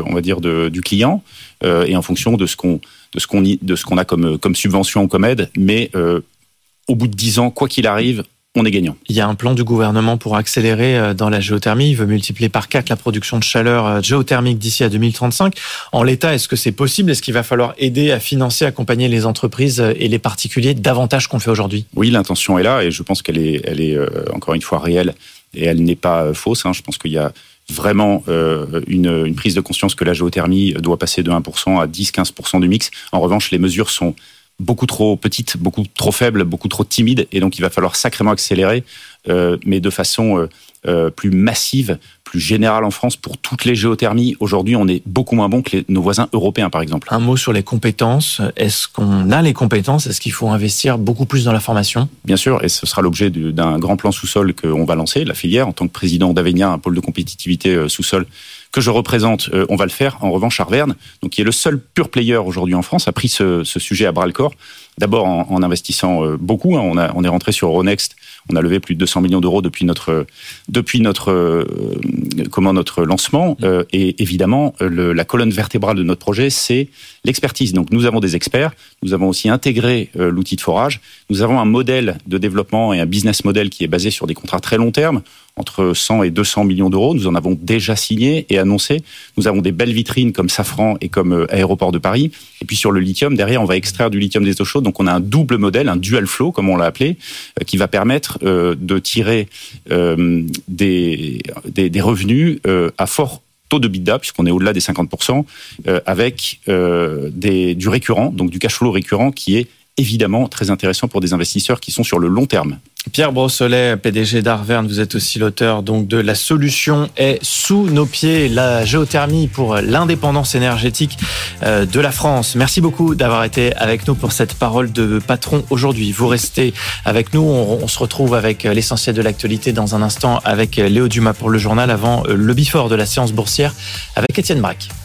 du client et en fonction de ce qu'on a comme subvention ou comme aide. Mais au bout de 10 ans, quoi qu'il arrive, on est gagnant. Il y a un plan du gouvernement pour accélérer dans la géothermie. Il veut multiplier par 4 la production de chaleur géothermique d'ici à 2035. En l'état, est-ce que c'est possible? Est-ce qu'il va falloir aider à financer, accompagner les entreprises et les particuliers davantage qu'on fait aujourd'hui? Oui, l'intention est là et je pense qu'elle est encore une fois réelle et elle n'est pas fausse. Je pense qu'il y a vraiment une prise de conscience que la géothermie doit passer de 1% à 10-15% du mix. En revanche, les mesures sont beaucoup trop petites, beaucoup trop faibles, beaucoup trop timides, et donc il va falloir sacrément accélérer, mais de façon plus massive, plus générale en France pour toutes les géothermies. Aujourd'hui, on est beaucoup moins bon que nos voisins européens, par exemple. Un mot sur les compétences. Est-ce qu'on a les compétences? Est-ce qu'il faut investir beaucoup plus dans la formation? Bien sûr, et ce sera l'objet d'un grand plan sous-sol qu'on va lancer, la filière. En tant que président d'Avenia, un pôle de compétitivité sous-sol que je représente, on va le faire. En revanche, Arverne, donc qui est le seul pure player aujourd'hui en France, a pris ce sujet à bras-le-corps. D'abord en investissant beaucoup. On est rentré sur Euronext. On a levé plus de 200 millions d'euros depuis notre lancement. Et évidemment, la colonne vertébrale de notre projet, c'est l'expertise. Donc nous avons des experts. Nous avons aussi intégré l'outil de forage. Nous avons un modèle de développement et un business model qui est basé sur des contrats très long terme, entre 100 et 200 millions d'euros. Nous en avons déjà signé et annoncé. Nous avons des belles vitrines comme Safran et comme Aéroport de Paris. Et puis sur le lithium, derrière, on va extraire du lithium des eaux chaudes. Donc on a un double modèle, un dual flow, comme on l'a appelé, qui va permettre de tirer des revenus à fort taux de EBITDA, puisqu'on est au-delà des 50%, avec du récurrent, donc du cash flow récurrent qui est évidemment très intéressant pour des investisseurs qui sont sur le long terme. Pierre Brossolet, PDG d'Arverne, vous êtes aussi l'auteur donc de La solution est sous nos pieds, la géothermie pour l'indépendance énergétique de la France. Merci beaucoup d'avoir été avec nous pour cette parole de patron aujourd'hui. Vous restez avec nous, on se retrouve avec l'essentiel de l'actualité dans un instant avec Léo Dumas pour le journal avant le before de la séance boursière avec Étienne Braque.